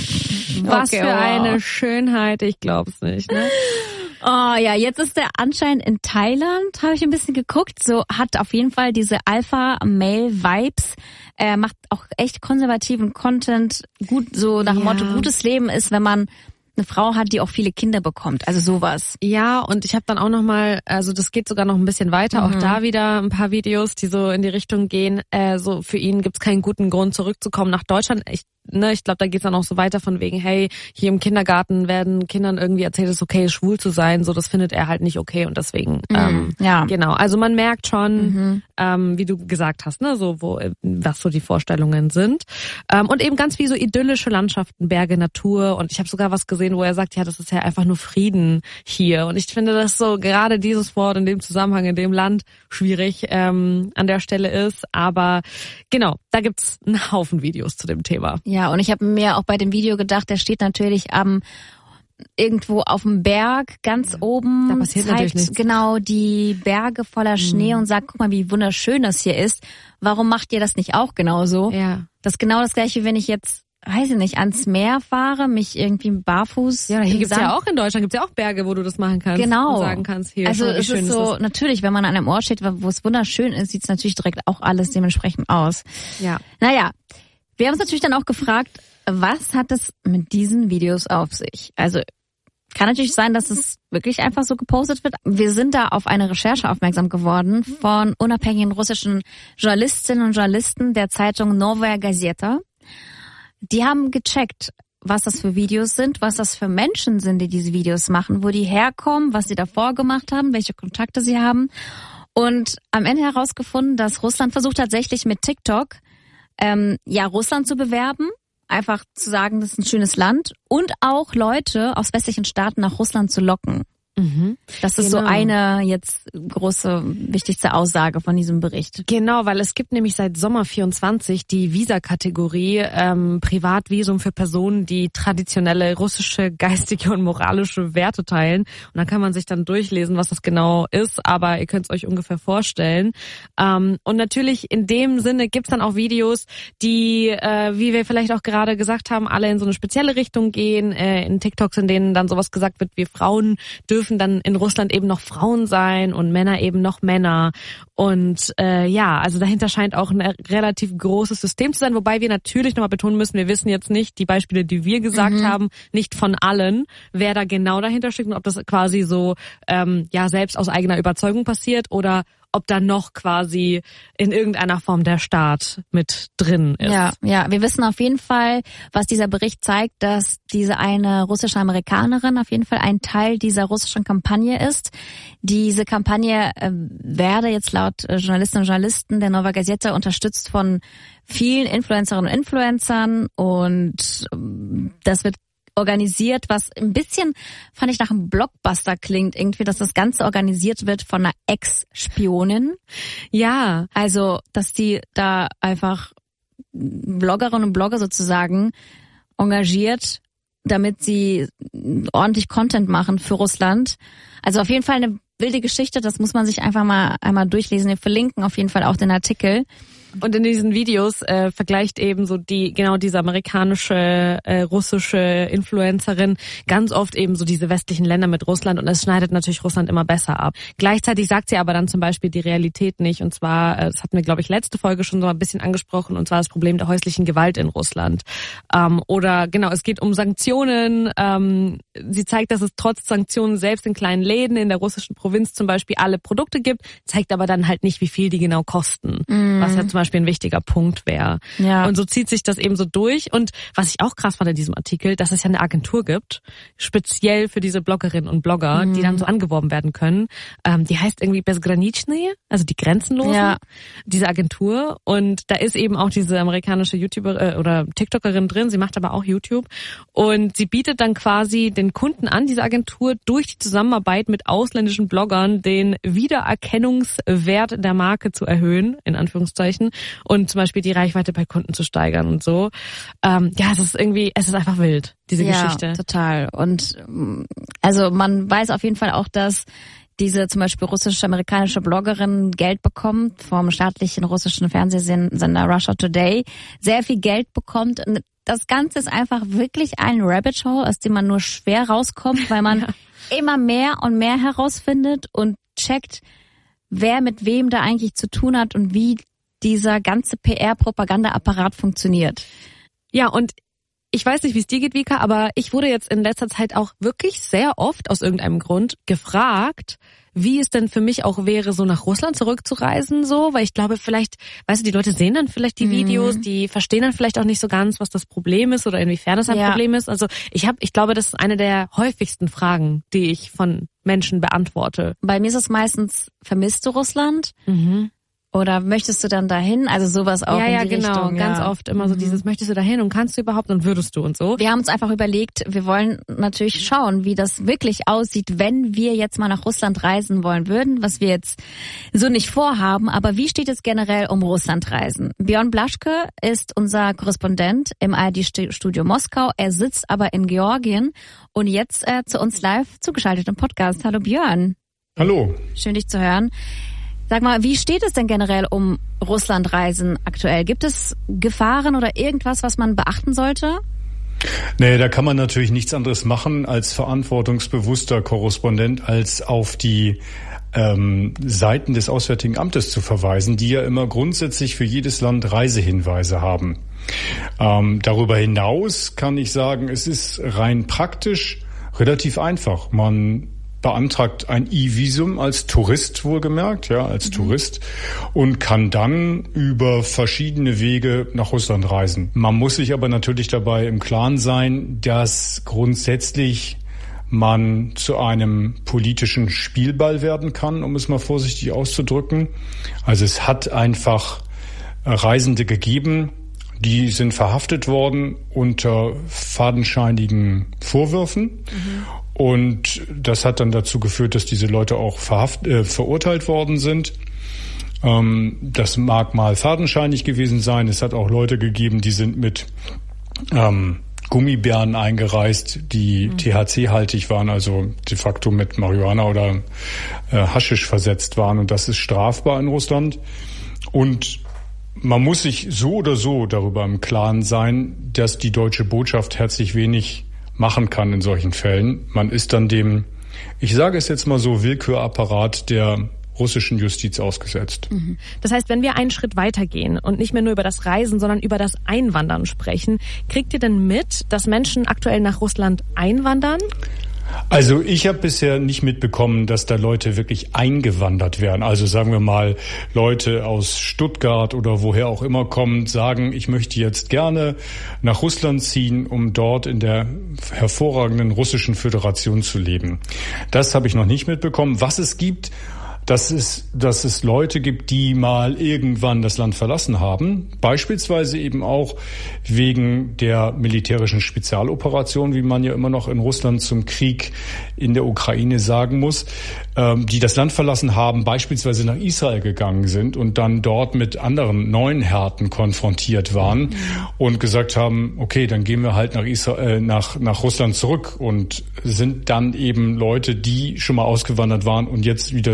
Was okay, für wow. eine Schönheit, ich glaub's nicht. Ne? Oh ja, jetzt ist der anscheinend in Thailand, habe ich ein bisschen geguckt. So hat auf jeden Fall diese Alpha-Male-Vibes. Er macht auch echt konservativen Content. Gut, so nach dem ja. Motto, gutes Leben ist, wenn man eine Frau hat, die auch viele Kinder bekommt, also sowas. Ja, und ich habe dann auch noch mal, also das geht sogar noch ein bisschen weiter, mhm. auch da wieder ein paar Videos, die so in die Richtung gehen. Äh, so für ihn gibt's keinen guten Grund zurückzukommen nach Deutschland. Ich Ne, ich glaube, da geht's dann auch so weiter von wegen, hey, hier im Kindergarten werden Kindern irgendwie erzählt, es ist okay, schwul zu sein. So, das findet er halt nicht okay und deswegen, mhm. ähm, ja. genau. Also man merkt schon, mhm. ähm, wie du gesagt hast, ne, so wo, was so die Vorstellungen sind. Ähm, und eben ganz viel so idyllische Landschaften, Berge, Natur. Und ich habe sogar was gesehen, wo er sagt, ja, das ist ja einfach nur Frieden hier. Und ich finde, dass so gerade dieses Wort in dem Zusammenhang, in dem Land schwierig ähm, an der Stelle ist. Aber genau, da gibt's einen Haufen Videos zu dem Thema. Ja. Ja, und ich habe mir auch bei dem Video gedacht, der steht natürlich am irgendwo auf dem Berg, ganz ja. oben, da passiert natürlich nichts. Genau die Berge voller Schnee mhm. und sagt, guck mal, wie wunderschön das hier ist. Warum macht ihr das nicht auch genauso? Ja. Das ist genau das Gleiche, wenn ich jetzt, weiß ich nicht, ans Meer fahre, mich irgendwie barfuß. Ja, hier gibt's ja auch in Deutschland, gibt's ja auch Berge, wo du das machen kannst. Genau. Und sagen kannst, hier, also schau, wie es schön ist so, ist. natürlich, wenn man an einem Ort steht, wo es wunderschön ist, sieht's natürlich direkt auch alles dementsprechend aus. Ja. Naja. Wir haben uns natürlich dann auch gefragt, was hat es mit diesen Videos auf sich? Also kann natürlich sein, dass es wirklich einfach so gepostet wird. Wir sind da auf eine Recherche aufmerksam geworden von unabhängigen russischen Journalistinnen und Journalisten der Zeitung Novaya Gazeta. Die haben gecheckt, was das für Videos sind, was das für Menschen sind, die diese Videos machen, wo die herkommen, was sie davor gemacht haben, welche Kontakte sie haben. Und am Ende herausgefunden, dass Russland versucht tatsächlich mit TikTok Ähm, ja, Russland zu bewerben, einfach zu sagen, das ist ein schönes Land und auch Leute aus westlichen Staaten nach Russland zu locken. Mhm. Das ist genau. so eine jetzt große, wichtigste Aussage von diesem Bericht. Genau, weil es gibt nämlich seit Sommer vierundzwanzig die Visa-Kategorie ähm, Privatvisum für Personen, die traditionelle russische geistige und moralische Werte teilen. Und da kann man sich dann durchlesen, was das genau ist, aber ihr könnt es euch ungefähr vorstellen. Ähm, und natürlich in dem Sinne gibt's dann auch Videos, die, äh, wie wir vielleicht auch gerade gesagt haben, alle in so eine spezielle Richtung gehen, äh, in TikToks, in denen dann sowas gesagt wird, wir Frauen dürfen dann in Russland eben noch Frauen sein und Männer eben noch Männer. Und äh, ja, also dahinter scheint auch ein relativ großes System zu sein, wobei wir natürlich nochmal betonen müssen, wir wissen jetzt nicht, die Beispiele, die wir gesagt mhm. haben, nicht von allen, wer da genau dahinter steckt und ob das quasi so ähm, ja selbst aus eigener Überzeugung passiert oder ob da noch quasi in irgendeiner Form der Staat mit drin ist. Ja, ja, wir wissen auf jeden Fall, was dieser Bericht zeigt, dass diese eine russische Amerikanerin auf jeden Fall ein Teil dieser russischen Kampagne ist. Diese Kampagne äh, werde jetzt laut äh, Journalistinnen und Journalisten der Novaya Gazeta unterstützt von vielen Influencerinnen und Influencern und äh, das wird organisiert, was ein bisschen, fand ich, nach einem Blockbuster klingt, irgendwie, dass das Ganze organisiert wird von einer Ex-Spionin. Ja. Also, dass die da einfach Bloggerinnen und Blogger sozusagen engagiert, damit sie ordentlich Content machen für Russland. Also auf jeden Fall eine wilde Geschichte, das muss man sich einfach mal einmal durchlesen. Wir verlinken auf jeden Fall auch den Artikel. Und in diesen Videos äh, vergleicht eben so die genau diese amerikanische, äh, russische Influencerin ganz oft eben so diese westlichen Länder mit Russland und es schneidet natürlich Russland immer besser ab. Gleichzeitig sagt sie aber dann zum Beispiel die Realität nicht und zwar, äh, das hatten wir glaube ich letzte Folge schon so ein bisschen angesprochen und zwar das Problem der häuslichen Gewalt in Russland. Ähm, oder genau, es geht um Sanktionen. Ähm, sie zeigt, dass es trotz Sanktionen selbst in kleinen Läden in der russischen Provinz zum Beispiel alle Produkte gibt, zeigt aber dann halt nicht, wie viel die genau kosten, mm. was ja zum Beispiel ein wichtiger Punkt wäre. Ja. Und so zieht sich das eben so durch. Und was ich auch krass fand in diesem Artikel, dass es ja eine Agentur gibt, speziell für diese Bloggerinnen und Blogger, mm. die dann so angeworben werden können. Ähm, die heißt irgendwie Bezgranichny, also die Grenzenlosen, ja. diese Agentur. Und da ist eben auch diese amerikanische YouTuber äh, oder TikTokerin drin, sie macht aber auch YouTube. Und sie bietet dann quasi den Kunden an, diese Agentur, durch die Zusammenarbeit mit ausländischen Bloggern den Wiedererkennungswert der Marke zu erhöhen, in Anführungszeichen, und zum Beispiel die Reichweite bei Kunden zu steigern und so. Ähm, ja, es ist irgendwie, es ist einfach wild, diese ja, Geschichte. Total. Und also man weiß auf jeden Fall auch, dass diese zum Beispiel russisch-amerikanische Bloggerin Geld bekommt vom staatlichen russischen Fernsehsender Russia Today, sehr viel Geld bekommt. Und das Ganze ist einfach wirklich ein Rabbit Hole, aus dem man nur schwer rauskommt, weil man ja. immer mehr und mehr herausfindet und checkt, wer mit wem da eigentlich zu tun hat und wie dieser ganze P R-Propaganda-Apparat funktioniert. Ja, und ich weiß nicht, wie es dir geht, Vika, aber ich wurde jetzt in letzter Zeit auch wirklich sehr oft aus irgendeinem Grund gefragt, wie es denn für mich auch wäre, so nach Russland zurückzureisen, so, weil ich glaube, vielleicht, weißt du, die Leute sehen dann vielleicht die Videos, mhm. die verstehen dann vielleicht auch nicht so ganz, was das Problem ist oder inwiefern das ein ja. Problem ist. Also ich habe, ich glaube, das ist eine der häufigsten Fragen, die ich von Menschen beantworte. Bei mir ist es meistens, vermisst du Russland? Mhm. Oder möchtest du dann dahin? Also sowas auch ja, in ja, die genau. Richtung. Ganz ja. oft immer so dieses, möchtest du dahin und kannst du überhaupt und würdest du und so. Wir haben uns einfach überlegt, wir wollen natürlich schauen, wie das wirklich aussieht, wenn wir jetzt mal nach Russland reisen wollen würden, was wir jetzt so nicht vorhaben. Aber wie steht es generell um Russlandreisen? Björn Blaschke ist unser Korrespondent im A R D-Studio Moskau. Er sitzt aber in Georgien und jetzt äh, zu uns live zugeschaltet im Podcast. Hallo Björn. Hallo. Schön, dich zu hören. Sag mal, wie steht es denn generell um Russlandreisen aktuell? Gibt es Gefahren oder irgendwas, was man beachten sollte? Nee, da kann man natürlich nichts anderes machen als verantwortungsbewusster Korrespondent, als auf die ähm, Seiten des Auswärtigen Amtes zu verweisen, die ja immer grundsätzlich für jedes Land Reisehinweise haben. Ähm, darüber hinaus kann ich sagen, es ist rein praktisch relativ einfach. Man beantragt ein E-Visum als Tourist wohlgemerkt, ja, als mhm. Tourist und kann dann über verschiedene Wege nach Russland reisen. Man muss sich aber natürlich dabei im Klaren sein, dass grundsätzlich man zu einem politischen Spielball werden kann, um es mal vorsichtig auszudrücken. Also es hat einfach Reisende gegeben, die sind verhaftet worden unter fadenscheinigen Vorwürfen. Mhm. Und das hat dann dazu geführt, dass diese Leute auch verhaft, äh, verurteilt worden sind. Ähm, das mag mal fadenscheinig gewesen sein. Es hat auch Leute gegeben, die sind mit ähm, Gummibären eingereist, die mhm. T H C-haltig waren, also de facto mit Marihuana oder äh, Haschisch versetzt waren. Und das ist strafbar in Russland. Und man muss sich so oder so darüber im Klaren sein, dass die deutsche Botschaft herzlich wenig machen kann in solchen Fällen. Man ist dann dem, ich sage es jetzt mal so, Willkürapparat der russischen Justiz ausgesetzt. Das heißt, wenn wir einen Schritt weitergehen und nicht mehr nur über das Reisen, sondern über das Einwandern sprechen, kriegt ihr denn mit, dass Menschen aktuell nach Russland einwandern? Also ich habe bisher nicht mitbekommen, dass da Leute wirklich eingewandert werden. Also sagen wir mal, Leute aus Stuttgart oder woher auch immer kommen, sagen, ich möchte jetzt gerne nach Russland ziehen, um dort in der hervorragenden Russischen Föderation zu leben. Das habe ich noch nicht mitbekommen. Was es gibt, dass es, dass es Leute gibt, die mal irgendwann das Land verlassen haben. Beispielsweise eben auch wegen der militärischen Spezialoperation, wie man ja immer noch in Russland zum Krieg in der Ukraine sagen muss, ähm, die das Land verlassen haben, beispielsweise nach Israel gegangen sind und dann dort mit anderen neuen Härten konfrontiert waren und gesagt haben, okay, dann gehen wir halt nach Israel, äh, nach, nach Russland zurück und sind dann eben Leute, die schon mal ausgewandert waren und jetzt wieder zurück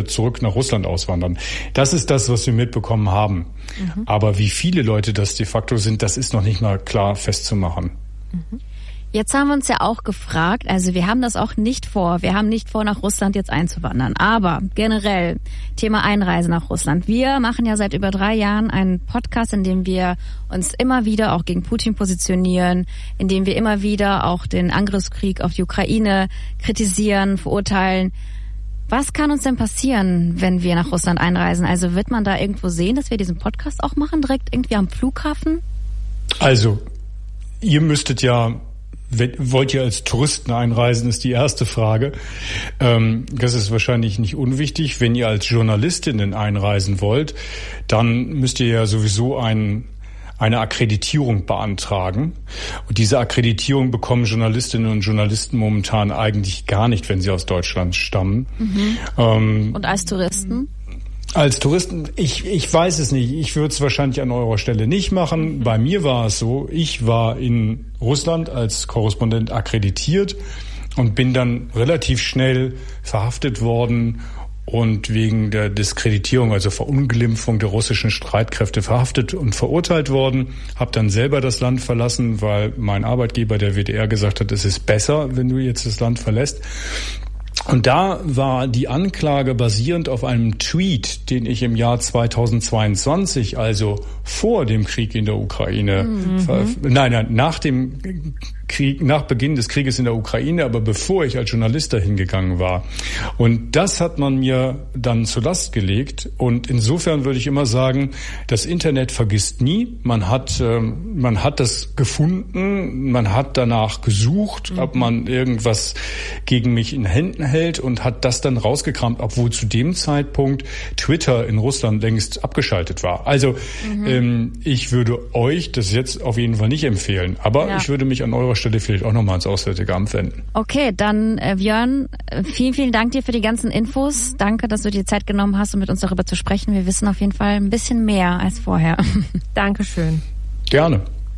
nach Russland auswandern. Das ist das, was wir mitbekommen haben. Mhm. Aber wie viele Leute das de facto sind, das ist noch nicht mal klar festzumachen. Mhm. Jetzt haben wir uns ja auch gefragt, also wir haben das auch nicht vor, wir haben nicht vor, nach Russland jetzt einzuwandern, aber generell Thema Einreise nach Russland. Wir machen ja seit über drei Jahren einen Podcast, in dem wir uns immer wieder auch gegen Putin positionieren, in dem wir immer wieder auch den Angriffskrieg auf die Ukraine kritisieren, verurteilen. Was kann uns denn passieren, wenn wir nach Russland einreisen? Also wird man da irgendwo sehen, dass wir diesen Podcast auch machen, direkt irgendwie am Flughafen? Also, ihr müsstet ja wollt ihr als Touristen einreisen, ist die erste Frage. Ähm, das ist wahrscheinlich nicht unwichtig. Wenn ihr als Journalistinnen einreisen wollt, dann müsst ihr ja sowieso ein, eine Akkreditierung beantragen. Und diese Akkreditierung bekommen Journalistinnen und Journalisten momentan eigentlich gar nicht, wenn sie aus Deutschland stammen. Mhm. Ähm, Und als Touristen? Als Touristen, ich, ich weiß es nicht. Ich würde es wahrscheinlich an eurer Stelle nicht machen. Bei mir war es so, ich war in Russland als Korrespondent akkreditiert und bin dann relativ schnell verhaftet worden und wegen der Diskreditierung, also Verunglimpfung der russischen Streitkräfte verhaftet und verurteilt worden. Hab dann selber das Land verlassen, weil mein Arbeitgeber, der W D R, gesagt hat, es ist besser, wenn du jetzt das Land verlässt. Und da war die Anklage basierend auf einem Tweet, den ich im Jahr zweitausendzweiundzwanzig, also vor dem Krieg in der Ukraine, mhm. veröf- nein, nein, nach dem Krieg, nach Beginn des Krieges in der Ukraine, aber bevor ich als Journalist dahin gegangen war. Und das hat man mir dann zur Last gelegt. Und insofern würde ich immer sagen, das Internet vergisst nie. Man hat, äh, man hat das gefunden, man hat danach gesucht, mhm. ob man irgendwas gegen mich in Händen hält und hat das dann rausgekramt, obwohl zu dem Zeitpunkt Twitter in Russland längst abgeschaltet war. Also mhm. ähm, ich würde euch das jetzt auf jeden Fall nicht empfehlen, aber ja. ich würde mich an eurer Stelle vielleicht auch nochmal ans Auswärtige Amt wenden. Okay, dann äh, Björn, vielen, vielen Dank dir für die ganzen Infos. Danke, dass du dir Zeit genommen hast, um mit uns darüber zu sprechen. Wir wissen auf jeden Fall ein bisschen mehr als vorher. Dankeschön. Gerne.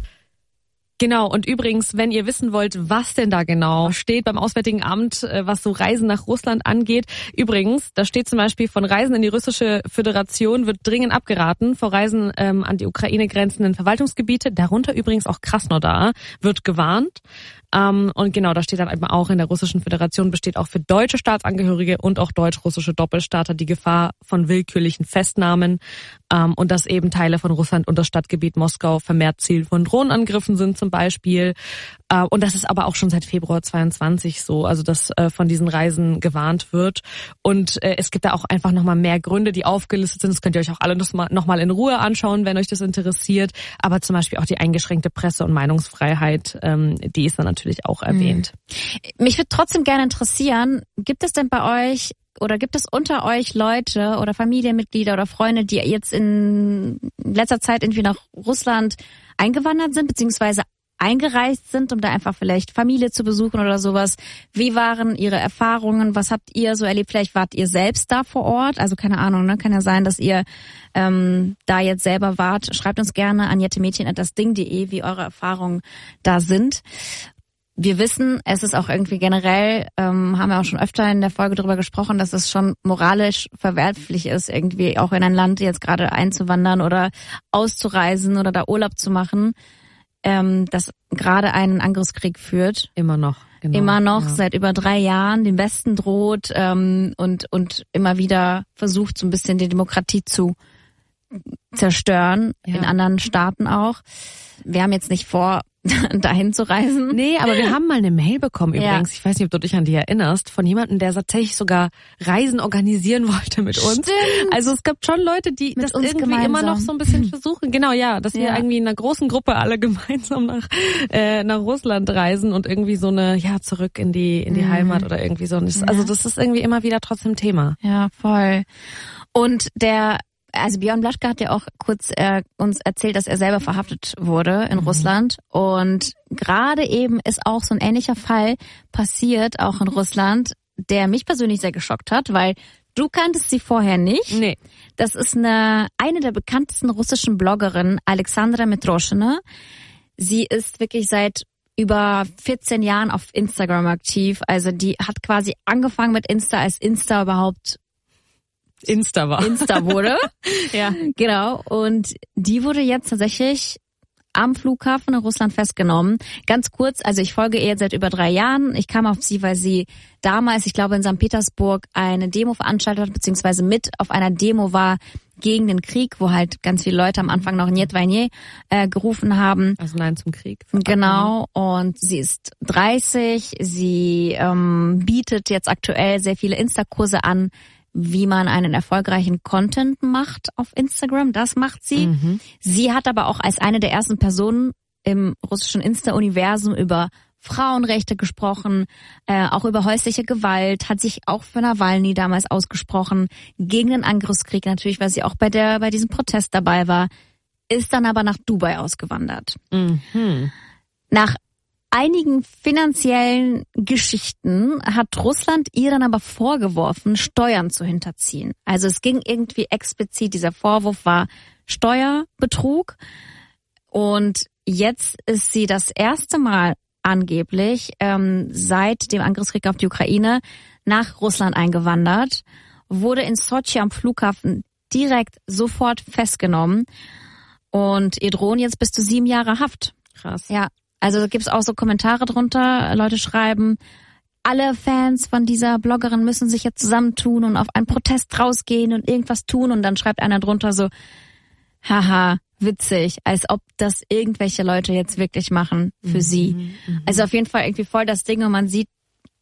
Genau, und übrigens, wenn ihr wissen wollt, was denn da genau steht beim Auswärtigen Amt, was so Reisen nach Russland angeht. Übrigens, da steht zum Beispiel, von Reisen in die Russische Föderation wird dringend abgeraten. Vor Reisen ähm, an die Ukraine grenzenden Verwaltungsgebiete, darunter übrigens auch Krasnodar, wird gewarnt. Ähm, und genau, da steht dann eben auch, in der Russischen Föderation besteht auch für deutsche Staatsangehörige und auch deutsch-russische Doppelstaater die Gefahr von willkürlichen Festnahmen. Ähm, und dass eben Teile von Russland und das Stadtgebiet Moskau vermehrt Ziel von Drohnenangriffen sind zum Beispiel. Äh, und das ist aber auch schon seit Februar zweiundzwanzig so, also dass äh, von diesen Reisen gewarnt wird. Und äh, es gibt da auch einfach nochmal mehr Gründe, die aufgelistet sind. Das könnt ihr euch auch alle nochmal in Ruhe anschauen, wenn euch das interessiert. Aber zum Beispiel auch die eingeschränkte Presse- und Meinungsfreiheit, ähm, die ist dann natürlich auch erwähnt. Mich würde trotzdem gerne interessieren, gibt es denn bei euch oder gibt es unter euch Leute oder Familienmitglieder oder Freunde, die jetzt in letzter Zeit irgendwie nach Russland eingewandert sind, beziehungsweise eingereist sind, um da einfach vielleicht Familie zu besuchen oder sowas? Wie waren ihre Erfahrungen? Was habt ihr so erlebt? Vielleicht wart ihr selbst da vor Ort? Also keine Ahnung, ne? Kann ja sein, dass ihr ähm, da jetzt selber wart. Schreibt uns gerne an jettemädchen at dasding punkt de, wie eure Erfahrungen da sind. Wir wissen, es ist auch irgendwie generell, ähm, haben wir auch schon öfter in der Folge darüber gesprochen, dass es schon moralisch verwerflich ist, irgendwie auch in ein Land jetzt gerade einzuwandern oder auszureisen oder da Urlaub zu machen, ähm, das gerade einen Angriffskrieg führt. Immer noch. Genau, immer noch, ja. Seit über drei Jahren den Westen droht ähm, und und immer wieder versucht, so ein bisschen die Demokratie zu zerstören, ja. in anderen Staaten auch. Wir haben jetzt nicht vor, dahin zu reisen. Nee, aber wir haben mal eine Mail bekommen übrigens, ja. ich weiß nicht, ob du dich an die erinnerst, von jemandem, der tatsächlich sogar Reisen organisieren wollte mit uns. Stimmt. Also es gibt schon Leute, die mit das uns irgendwie gemeinsam. immer noch so ein bisschen versuchen. Genau, ja, dass wir ja. irgendwie in einer großen Gruppe alle gemeinsam nach äh, nach Russland reisen und irgendwie so eine, ja, zurück in die in die mhm. Heimat oder irgendwie so. Das, ja. Also das ist irgendwie immer wieder trotzdem Thema. Ja, voll. Und der Also Björn Blaschke hat ja auch kurz äh, uns erzählt, dass er selber verhaftet wurde in mhm. Russland. Und gerade eben ist auch so ein ähnlicher Fall passiert, auch in Russland, der mich persönlich sehr geschockt hat, weil du kanntest sie vorher nicht. Nee. Das ist eine, eine der bekanntesten russischen Bloggerinnen, Alexandra Mitroshina. Sie ist wirklich seit über vierzehn Jahren auf Instagram aktiv. Also die hat quasi angefangen mit Insta, als Insta überhaupt Insta war. Insta wurde. Ja. Genau. Und die wurde jetzt tatsächlich am Flughafen in Russland festgenommen. Ganz kurz, also ich folge ihr jetzt seit über drei Jahren. Ich kam auf sie, weil sie damals, ich glaube in Sankt Petersburg, eine Demo veranstaltet hat, beziehungsweise mit auf einer Demo war gegen den Krieg, wo halt ganz viele Leute am Anfang noch Niet Vojne äh, gerufen haben. Also Nein zum Krieg. Genau. Und sie ist dreißig. Sie ähm, bietet jetzt aktuell sehr viele Insta-Kurse an, wie man einen erfolgreichen Content macht auf Instagram. Das macht sie. Mhm. Sie hat aber auch als eine der ersten Personen im russischen Insta-Universum über Frauenrechte gesprochen, äh, auch über häusliche Gewalt, hat sich auch für Nawalny damals ausgesprochen, gegen den Angriffskrieg natürlich, weil sie auch bei der bei diesem Protest dabei war, ist dann aber nach Dubai ausgewandert. Mhm. Nach einigen finanziellen Geschichten hat Russland ihr dann aber vorgeworfen, Steuern zu hinterziehen. Also es ging irgendwie explizit, dieser Vorwurf war Steuerbetrug. Und jetzt ist sie das erste Mal angeblich ähm, seit dem Angriffskrieg auf die Ukraine nach Russland eingewandert, wurde in Sochi am Flughafen direkt sofort festgenommen und ihr drohen jetzt bis zu sieben Jahre Haft. Krass. Ja. Also da gibt's auch so Kommentare drunter, Leute schreiben, alle Fans von dieser Bloggerin müssen sich jetzt zusammentun und auf einen Protest rausgehen und irgendwas tun und dann schreibt einer drunter so, haha, witzig, als ob das irgendwelche Leute jetzt wirklich machen für mhm, sie. Mhm. Also auf jeden Fall irgendwie voll das Ding und man sieht,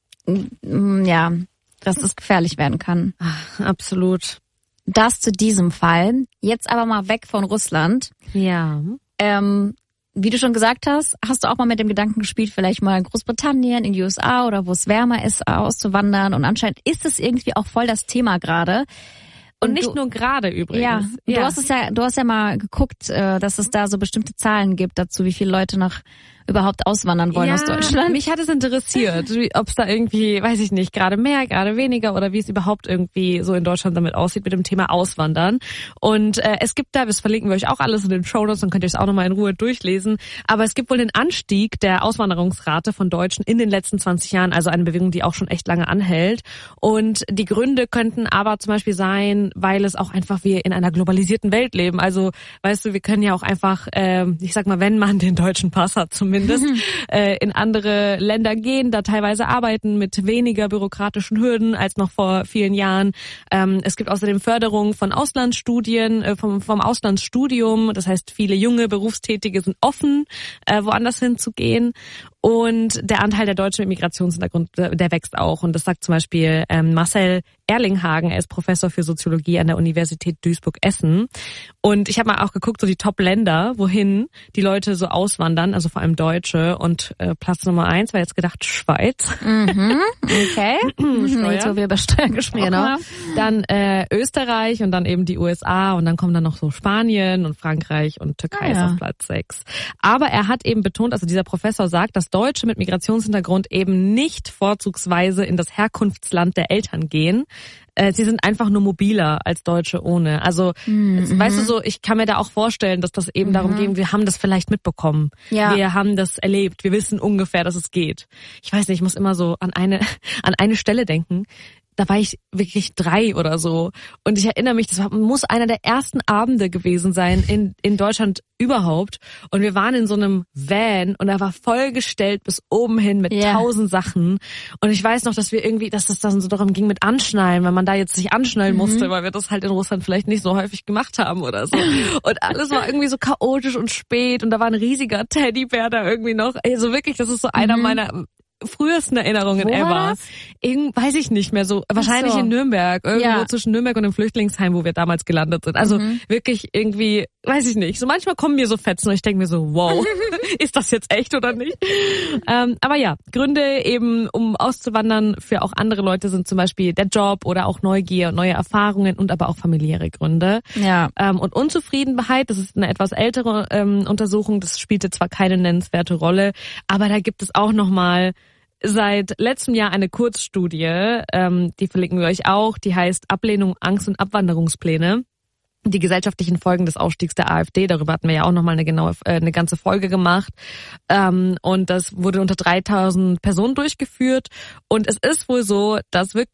ja, dass es gefährlich werden kann. Ach, absolut. Das zu diesem Fall. Jetzt aber mal weg von Russland. Ja. Ähm, Wie du schon gesagt hast, hast du auch mal mit dem Gedanken gespielt, vielleicht mal in Großbritannien, in die U S A oder wo es wärmer ist, auszuwandern. Und anscheinend ist es irgendwie auch voll das Thema gerade. Und, und nicht du, nur gerade übrigens. Ja, ja, du hast es ja, du hast ja mal geguckt, dass es da so bestimmte Zahlen gibt dazu, wie viele Leute nach überhaupt auswandern wollen ja, aus Deutschland. Mich hat es interessiert, ob es da irgendwie, weiß ich nicht, gerade mehr, gerade weniger oder wie es überhaupt irgendwie so in Deutschland damit aussieht mit dem Thema Auswandern. Und äh, es gibt da, das verlinken wir euch auch alles in den Shownotes, dann könnt ihr es auch nochmal in Ruhe durchlesen. Aber es gibt wohl den Anstieg der Auswanderungsrate von Deutschen in den letzten zwanzig Jahren, also eine Bewegung, die auch schon echt lange anhält. Und die Gründe könnten aber zum Beispiel sein, weil es auch einfach wir in einer globalisierten Welt leben. Also, weißt du, wir können ja auch einfach, äh, ich sag mal, wenn man den deutschen Pass hat, zumindest Zumindest äh, in andere Länder gehen, da teilweise arbeiten mit weniger bürokratischen Hürden als noch vor vielen Jahren. Ähm, es gibt außerdem Förderung von Auslandsstudien, äh, vom, vom Auslandsstudium. Das heißt, viele junge Berufstätige sind offen, äh, woanders hinzugehen. Und der Anteil der Deutschen mit Migrationshintergrund, der wächst auch. Und das sagt zum Beispiel ähm, Marcel Erlinghagen, er ist Professor für Soziologie an der Universität Duisburg-Essen. Und ich habe mal auch geguckt, so die Top-Länder, wohin die Leute so auswandern, also vor allem Deutsche. Und äh, Platz Nummer eins war jetzt gedacht Schweiz. Mhm, okay. Jetzt, wo wir über Steuern gesprochen genau. haben. Dann äh, Österreich und dann eben die U S A und dann kommen dann noch so Spanien und Frankreich und Türkei ah, ist ja. auf Platz sechs. Aber er hat eben betont, also dieser Professor sagt, dass Deutsche mit Migrationshintergrund eben nicht vorzugsweise in das Herkunftsland der Eltern gehen. Äh, sie sind einfach nur mobiler als Deutsche ohne. Also, mhm. jetzt, weißt du so, ich kann mir da auch vorstellen, dass das eben mhm. darum geht, wir haben das vielleicht mitbekommen. Ja. Wir haben das erlebt. Wir wissen ungefähr, dass es geht. Ich weiß nicht, ich muss immer so an eine, an eine Stelle denken. Da war ich wirklich drei oder so. Und ich erinnere mich, das war, muss einer der ersten Abende gewesen sein in, in Deutschland überhaupt. Und wir waren in so einem Van und er war vollgestellt bis oben hin mit yeah. tausend Sachen. Und ich weiß noch, dass wir irgendwie, dass das dann so darum ging mit Anschnallen, weil man da jetzt sich anschnallen mhm. musste, weil wir das halt in Russland vielleicht nicht so häufig gemacht haben oder so. Und alles war irgendwie so chaotisch und spät und da war ein riesiger Teddybär da irgendwie noch. Also wirklich, das ist so einer mhm. meiner frühesten Erinnerungen Wo ever. Irgend, weiß ich nicht mehr so. Wahrscheinlich so. in Nürnberg. Irgendwo ja. zwischen Nürnberg und dem Flüchtlingsheim, wo wir damals gelandet sind. Also mhm. wirklich irgendwie, weiß ich nicht. So manchmal kommen mir so Fetzen und ich denke mir so, wow, ist das jetzt echt oder nicht? ähm, aber ja, Gründe eben, um auszuwandern für auch andere Leute sind zum Beispiel der Job oder auch Neugier, neue Erfahrungen und aber auch familiäre Gründe. Ja. Ähm, und Unzufriedenheit, das ist eine etwas ältere ähm, Untersuchung, das spielte zwar keine nennenswerte Rolle, aber da gibt es auch nochmal seit letztem Jahr eine Kurzstudie, ähm, die verlinken wir euch auch, die heißt Ablehnung, Angst und Abwanderungspläne. Die gesellschaftlichen Folgen des Ausstiegs der AfD, darüber hatten wir ja auch nochmal eine genaue, äh, eine ganze Folge gemacht. Ähm, und das wurde unter dreitausend Personen durchgeführt. Und es ist wohl so, dass wirklich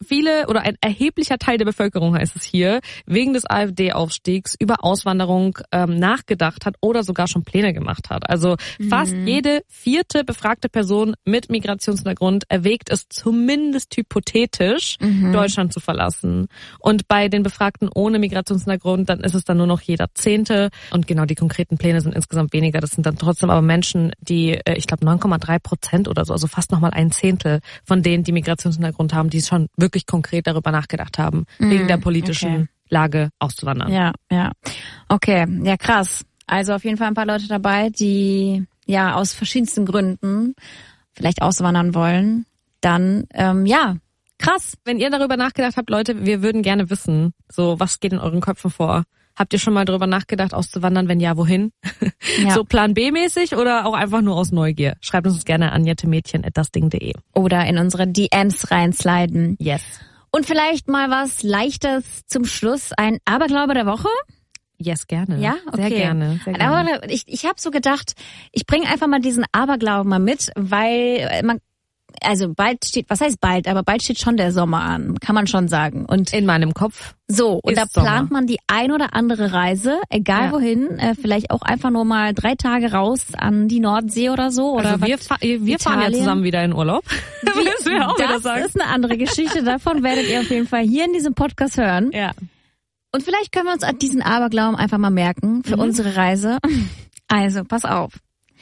viele oder ein erheblicher Teil der Bevölkerung, heißt es hier, wegen des AfD-Aufstiegs über Auswanderung ähm, nachgedacht hat oder sogar schon Pläne gemacht hat. Also mhm. fast jede vierte befragte Person mit Migrationshintergrund erwägt es zumindest hypothetisch, mhm. Deutschland zu verlassen. Und bei den Befragten ohne Migrationshintergrund, dann ist es dann nur noch jeder Zehnte. Und genau, die konkreten Pläne sind insgesamt weniger. Das sind dann trotzdem aber Menschen, die, ich glaube, neun Komma drei Prozent oder so, also fast nochmal ein Zehntel von denen, die Migrationshintergrund haben, die schon wirklich konkret darüber nachgedacht haben, mm, wegen der politischen okay. Lage auszuwandern. Ja, ja. Okay, ja krass. Also auf jeden Fall ein paar Leute dabei, die ja aus verschiedensten Gründen vielleicht auswandern wollen. Dann, ähm, ja, krass. Wenn ihr darüber nachgedacht habt, Leute, wir würden gerne wissen, so was geht in euren Köpfen vor? Habt ihr schon mal darüber nachgedacht, auszuwandern? Wenn ja, wohin? Ja. So Plan B-mäßig oder auch einfach nur aus Neugier? Schreibt uns gerne an jettemädchen at dasding punkt de. Oder in unsere D Ms reinsliden. Yes. Und vielleicht mal was Leichtes zum Schluss. Ein Aberglaube der Woche? Yes, gerne. Ja, okay. Sehr gerne. Sehr gerne. Aber ich, ich habe so gedacht, ich bringe einfach mal diesen Aberglauben mal mit, weil man also bald steht, was heißt bald, aber bald steht schon der Sommer an, kann man schon sagen. Und in meinem Kopf. So, und da plant Sommer. Man die ein oder andere Reise, egal ja. wohin, äh, vielleicht auch einfach nur mal drei Tage raus an die Nordsee oder so. Oder also wir, fa- wir fahren ja zusammen wieder in Urlaub. Wir, wir auch das sagen. Ist eine andere Geschichte, davon werdet ihr auf jeden Fall hier in diesem Podcast hören. Ja. Und vielleicht können wir uns diesen Aberglauben einfach mal merken für mhm. unsere Reise. Also, pass auf.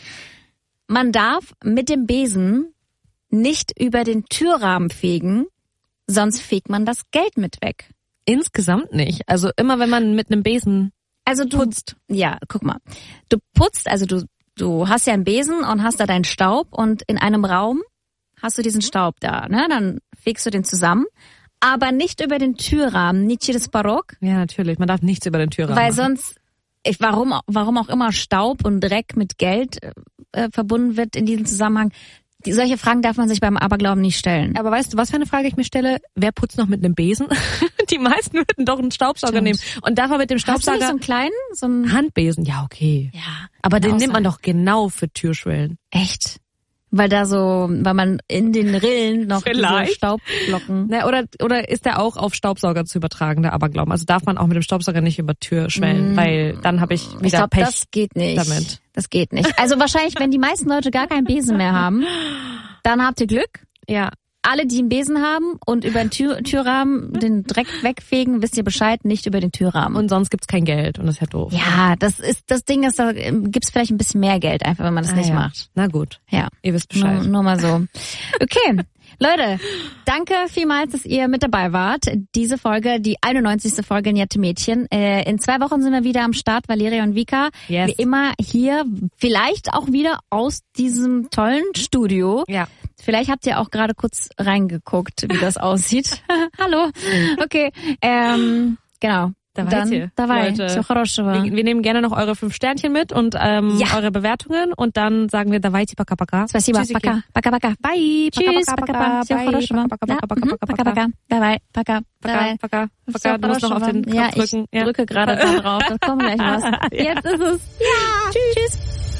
Man darf mit dem Besen nicht über den Türrahmen fegen, sonst fegt man das Geld mit weg. Insgesamt nicht. Also immer wenn man mit einem Besen also du, putzt. Ja, guck mal. Du putzt, also du du hast ja einen Besen und hast da deinen Staub und in einem Raum hast du diesen Staub da, ne? Dann fegst du den zusammen, aber nicht über den Türrahmen. Nicht jedes Barock. Ja, natürlich. Man darf nichts über den Türrahmen Weil machen. sonst, ich, warum warum auch immer Staub und Dreck mit Geld äh, verbunden wird in diesem Zusammenhang. Die, solche Fragen darf man sich beim Aberglauben nicht stellen. Aber weißt du, was für eine Frage ich mir stelle? Wer putzt noch mit einem Besen? Die meisten würden doch einen Staubsauger Stimmt. nehmen. Und darf man mit dem Staubsauger... Hast du nicht so einen kleinen? So einen Handbesen? Ja, okay. Ja. Aber den nimmt man doch genau für Türschwellen. Echt? Weil da so, weil man in den Rillen noch Vielleicht. diese Staubblocken... Na, oder oder ist der auch auf Staubsauger zu übertragen, der Aberglauben? Also darf man auch mit dem Staubsauger nicht über Türschwellen, mm. weil dann habe ich wieder ich glaub, Pech das geht nicht. damit. Das geht nicht. Also wahrscheinlich, wenn die meisten Leute gar keinen Besen mehr haben, dann habt ihr Glück. Ja. Alle, die einen Besen haben und über den Tür- Türrahmen den Dreck wegfegen, wisst ihr Bescheid, nicht über den Türrahmen. Und sonst gibt's kein Geld und das ist ja doof. Ja, das ist das Ding ist, da gibt's vielleicht ein bisschen mehr Geld einfach, wenn man das ah, nicht ja. macht. Na gut. Ja. Ihr wisst Bescheid. Nur, nur mal so. Okay. Leute, danke vielmals, dass ihr mit dabei wart. Diese Folge, die einundneunzigste Folge in Jette Mädchen. Äh, in zwei Wochen sind wir wieder am Start, Valeria und Vika. Yes. Wie immer hier, vielleicht auch wieder aus diesem tollen Studio. Ja. Vielleicht habt ihr auch gerade kurz reingeguckt, wie das aussieht. Hallo. Okay, ähm, genau. Давайте, давай, Leute. Всё хорошего. Wir, wir nehmen gerne noch eure fünf Sternchen mit und ähm, ja. eure Bewertungen und dann sagen wir давайте, пока-пока. Спасибо, пока, пока-пока. Bye. Tschüss, пока-пока. Всё хорошего. Пока-пока. Давай, пока. Пока, пока. Пока. Du musst noch auf den Knopf ja, drücken. Ich ja. drücke gerade da drauf. Da kommt gleich was. Ja. Jetzt ist es. Ja. Tschüss.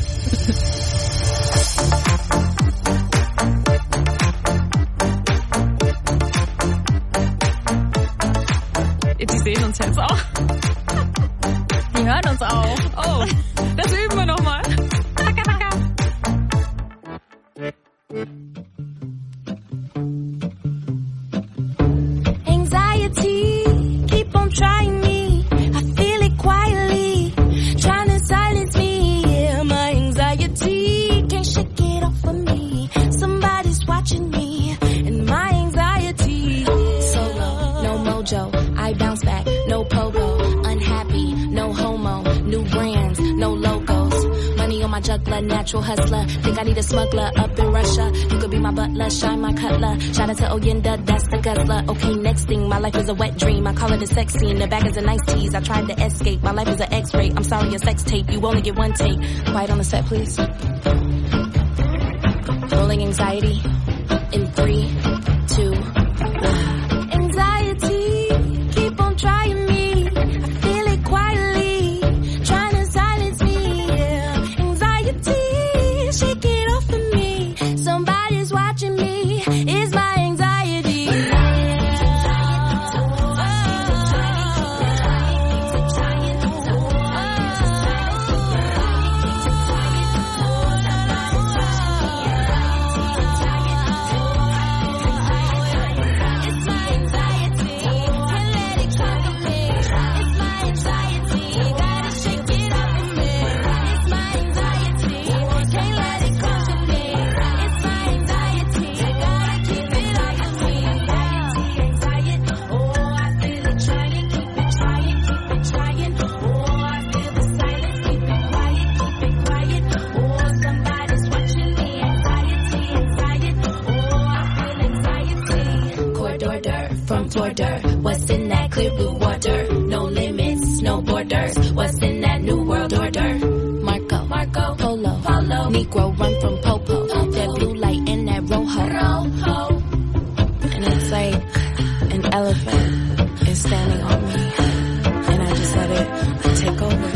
Die sehen uns jetzt auch. Die hören uns auch. Oh, das üben wir nochmal. Paka, paka. Anxiety, keep on trying me. I feel it quietly, trying to silence me. Yeah, my anxiety can't shake it off of me. Somebody's watching me, and my anxiety. Solo, no mojo. I bounce back, no pogo. Unhappy, no homo. New brands, no logos. Money on my juggler, natural hustler. Think I need a smuggler up in Russia. You could be my butler, shine my cutler. Shout out to Oyenda, that's the guzzler. Okay, next thing, my life is a wet dream. I call it a sex scene. The bag is a nice tease. I tried to escape. My life is an X-ray. I'm sorry, a sex tape. You only get one take. Quiet on the set, please. Rolling anxiety in three, two, one. Anxiety, keep on trying me. I feel it quietly, trying to silence me. Yeah. Anxiety, shake it off of me. Somebody's watching me. It's my anxiety. border. What's in that clear blue water? No limits, no borders. What's in that new world order? Marco, Marco, Polo, Polo. Negro run from Popo. Popo. That blue light in that Rojo. Rojo. And it's like an elephant is standing on me, and I just let it take over.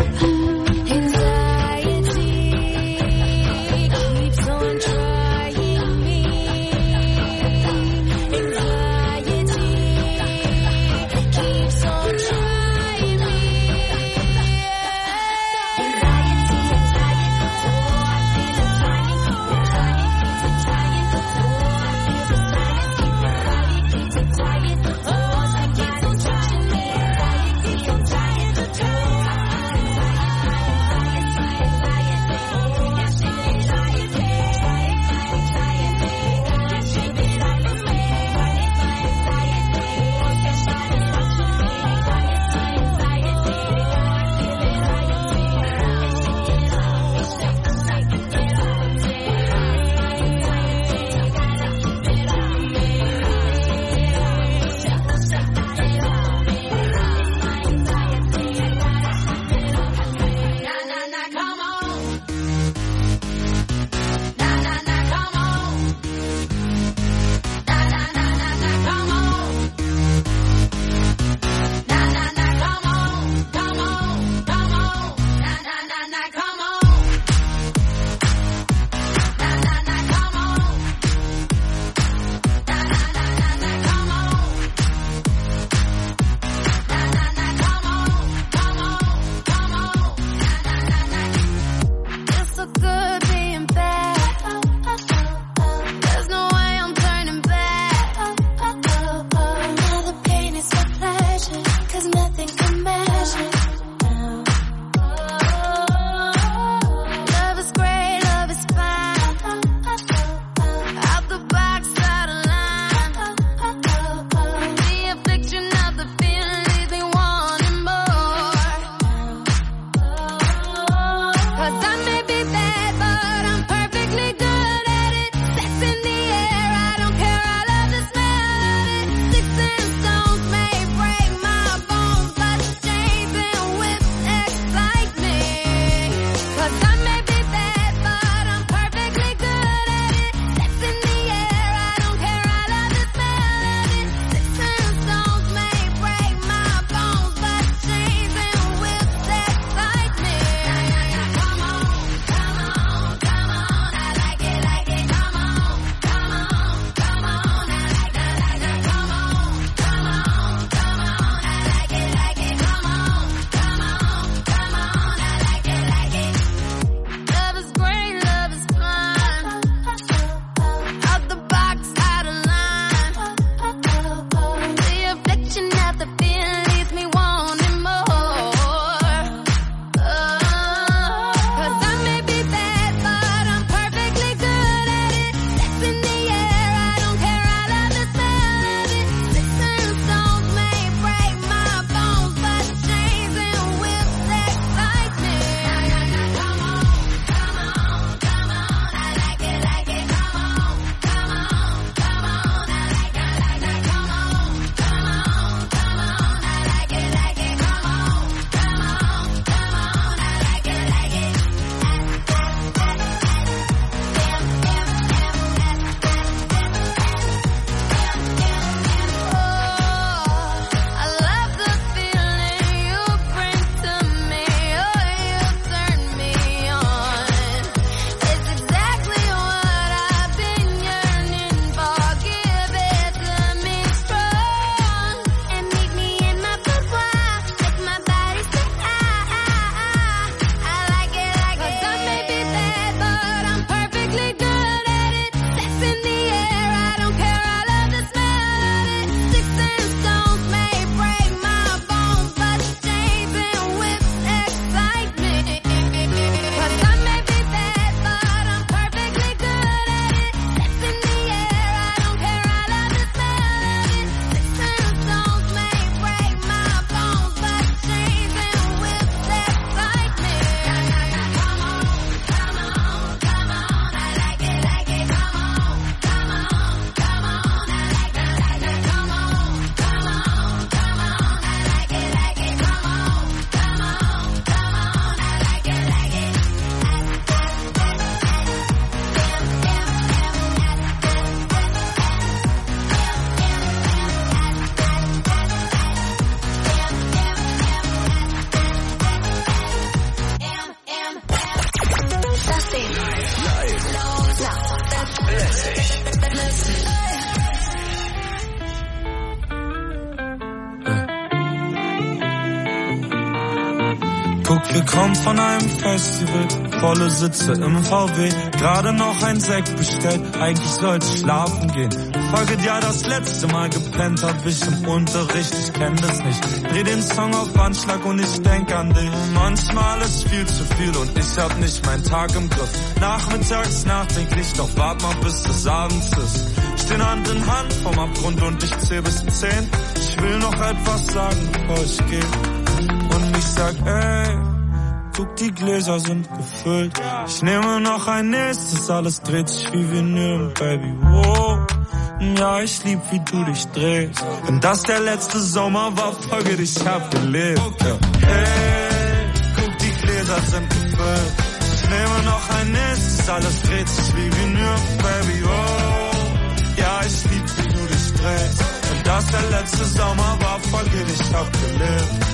Guck, wir kommen von einem Festival, volle Sitze im V W, gerade noch ein Sekt bestellt, eigentlich sollte ich schlafen gehen. Folge ja das letzte Mal gepennt hab ich im Unterricht, ich kenn das nicht. Dreh den Song auf Anschlag und ich denk an dich. Manchmal ist viel zu viel und ich hab nicht meinen Tag im Griff. Nachmittags nachdenklich, doch wart mal bis es abends ist. Stehen Hand in Hand vom Abgrund und ich zähl bis zehn. Ich will noch etwas sagen, bevor ich geh. Und ich sag, ey, guck, die Gläser sind gefüllt. Ich nehme noch ein nächstes, alles dreht sich wie Vinyl, Baby, wow. Ja, ich lieb, wie du dich drehst. Wenn das der letzte Sommer war, folge dich, ich hab gelebt. Ja. Hey, guck, die Gläser sind gefüllt. Ich nehme noch ein nächstes, alles dreht sich wie Vinyl, Baby, wow. Ja, ich lieb, wie du dich drehst. Wenn das der letzte Sommer war, folge dich, ich hab gelebt.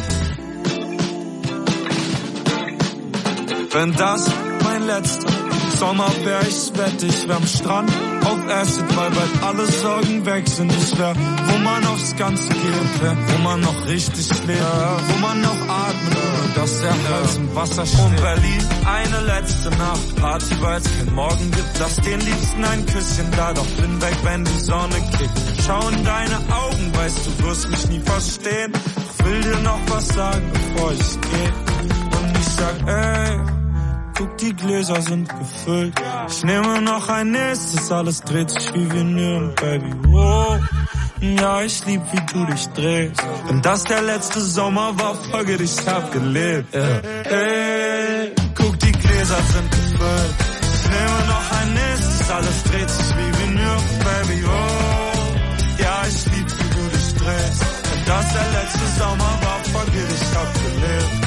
Wenn das mein letzter Sommer wär, ich wette, ich wär am Strand auf Acid, weil bald alle Sorgen weg sind. Ich wär, wo man aufs Ganze geht, wär, wo man noch richtig lebt, wo man noch atmet, und dass der Hals im Wasser steht. Und Berlin, eine letzte Nacht, Party, weil es kein Morgen gibt. Lass den Liebsten ein Küsschen da, doch bin weg, wenn die Sonne kickt. Schau in deine Augen, weißt du, wirst mich nie verstehen. Ich will dir noch was sagen, bevor ich geh. Und ich sag, ey, guck, die Gläser sind gefüllt. Ich nehme noch ein nächstes, alles dreht sich wie Vinyl, Baby, wow. Ja, ich lieb, wie du dich drehst. Wenn das der letzte Sommer war, folge dich, ich hab gelebt. Yeah. Hey, guck, die Gläser sind gefüllt. Ich nehme noch ein nächstes, alles dreht sich wie Vinyl, Baby, wow. Ja, ich lieb, wie du dich drehst. Wenn das der letzte Sommer war, folge dich, ich hab gelebt.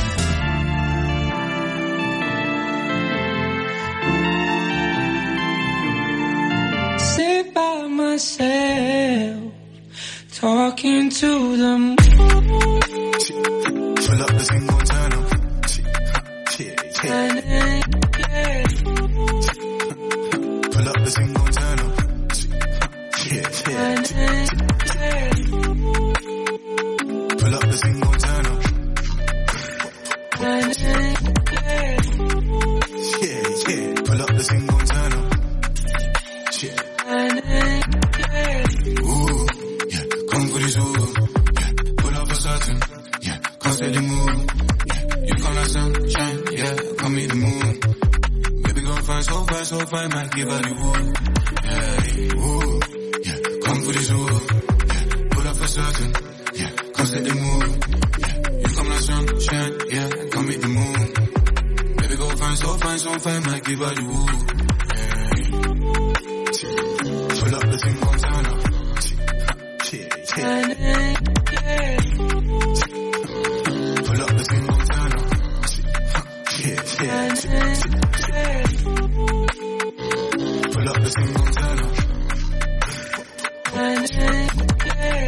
Sit by myself, talking to the moon. Pull up the single turn up. Yeah, yeah. Pull up the single turn up. Yeah, yeah. Pull up the single turn up. Yeah, yeah. Pull up the single turn up. Ooh, yeah, come for this ooh, yeah, pull up a certain, yeah, come steady move, yeah, you come like sunshine, yeah, come meet the moon, baby go fine, so fine, so fine, might give her the woo, yeah, ooh, yeah, come for this ooh, yeah, pull up a certain, yeah, come steady move, yeah, you come like sunshine, yeah, come meet the moon, baby go fine, so fine, so fine, might give her the woo. Pull up the thing on turn up. Yeah, yeah. Pull up the thing on turn up. Yeah, yeah. Pull up the thing on turn up. Yeah, yeah.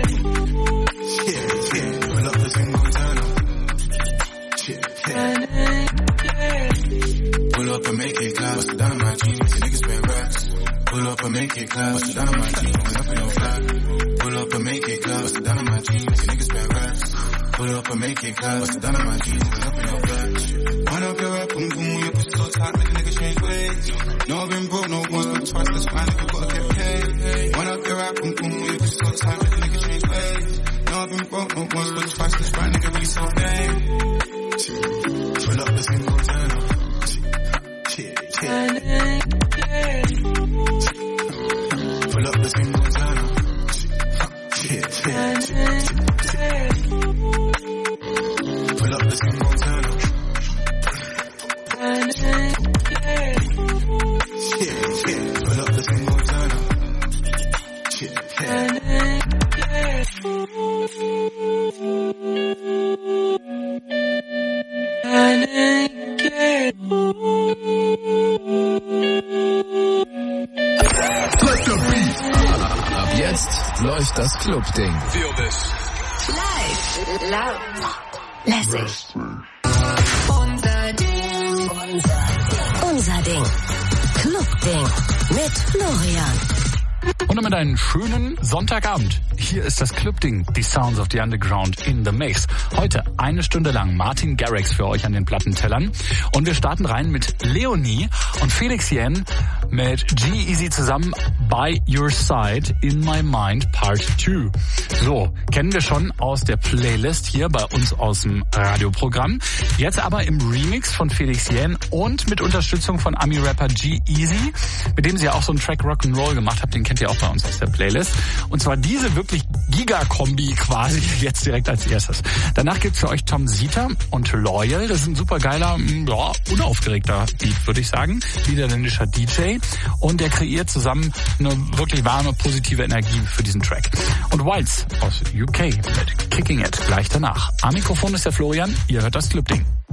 Pull up the thing on turn up. Yeah, yeah. Pull up and make it clap. Bust it down on my jeans. The niggas spend racks. Pull up and make it clap. Bust it down on my jeans. Pull up in no flat. Pull up and make it clap. Bust it down on my jeans. The niggas spend racks. Pull up and make it clap. Bust it down on my jeans. Pull up in no flat. Wind up your rap, boom boom. Your pussy so tight, make a nigga change ways. No, I've been broke, no once but twice. That's fine, nigga gotta get paid. Wind up your rap, boom boom. Your pussy so tight, make a nigga change ways. No, I've been broke, no once but twice. That's fine, nigga really self-made. Pull up the single turn up. Yeah, yeah. Pull up the single turn up. Yeah, yeah. Pull up the single turn up. Yeah, yeah. Pull up the single turn up. Yeah, yeah. Ab jetzt läuft das Club-Ding. Live, laut, lässig. Unser Ding. Unser Ding. Club-Ding mit Florian. Und damit einen schönen Sonntagabend. Hier ist das Clubding, die Sounds of the Underground in the Mix. Heute eine Stunde lang Martin Garrix für euch an den Plattentellern. Und wir starten rein mit Leonie und Felix Yen mit G-Eazy zusammen By Your Side in My Mind Part zwei. So, kennen wir schon aus der Playlist hier bei uns aus dem Radioprogramm. Jetzt aber im Remix von Felix Yen und mit Unterstützung von Ami-Rapper G-Eazy, mit dem sie ja auch so einen Track Rock'n'Roll gemacht hat, den kennt ihr auch bei uns aus der Playlist. Und zwar diese wirklich Giga-Kombi quasi jetzt direkt als erstes. Danach gibt's für euch Tom Sita und Loyal. Das ist ein super geiler, ja, unaufgeregter Beat, würde ich sagen. Niederländischer D J. Und der kreiert zusammen eine wirklich warme, positive Energie für diesen Track. Und Wilds aus U K mit Kicking It gleich danach. Am Mikrofon ist der Florian. Ihr hört das Clubding.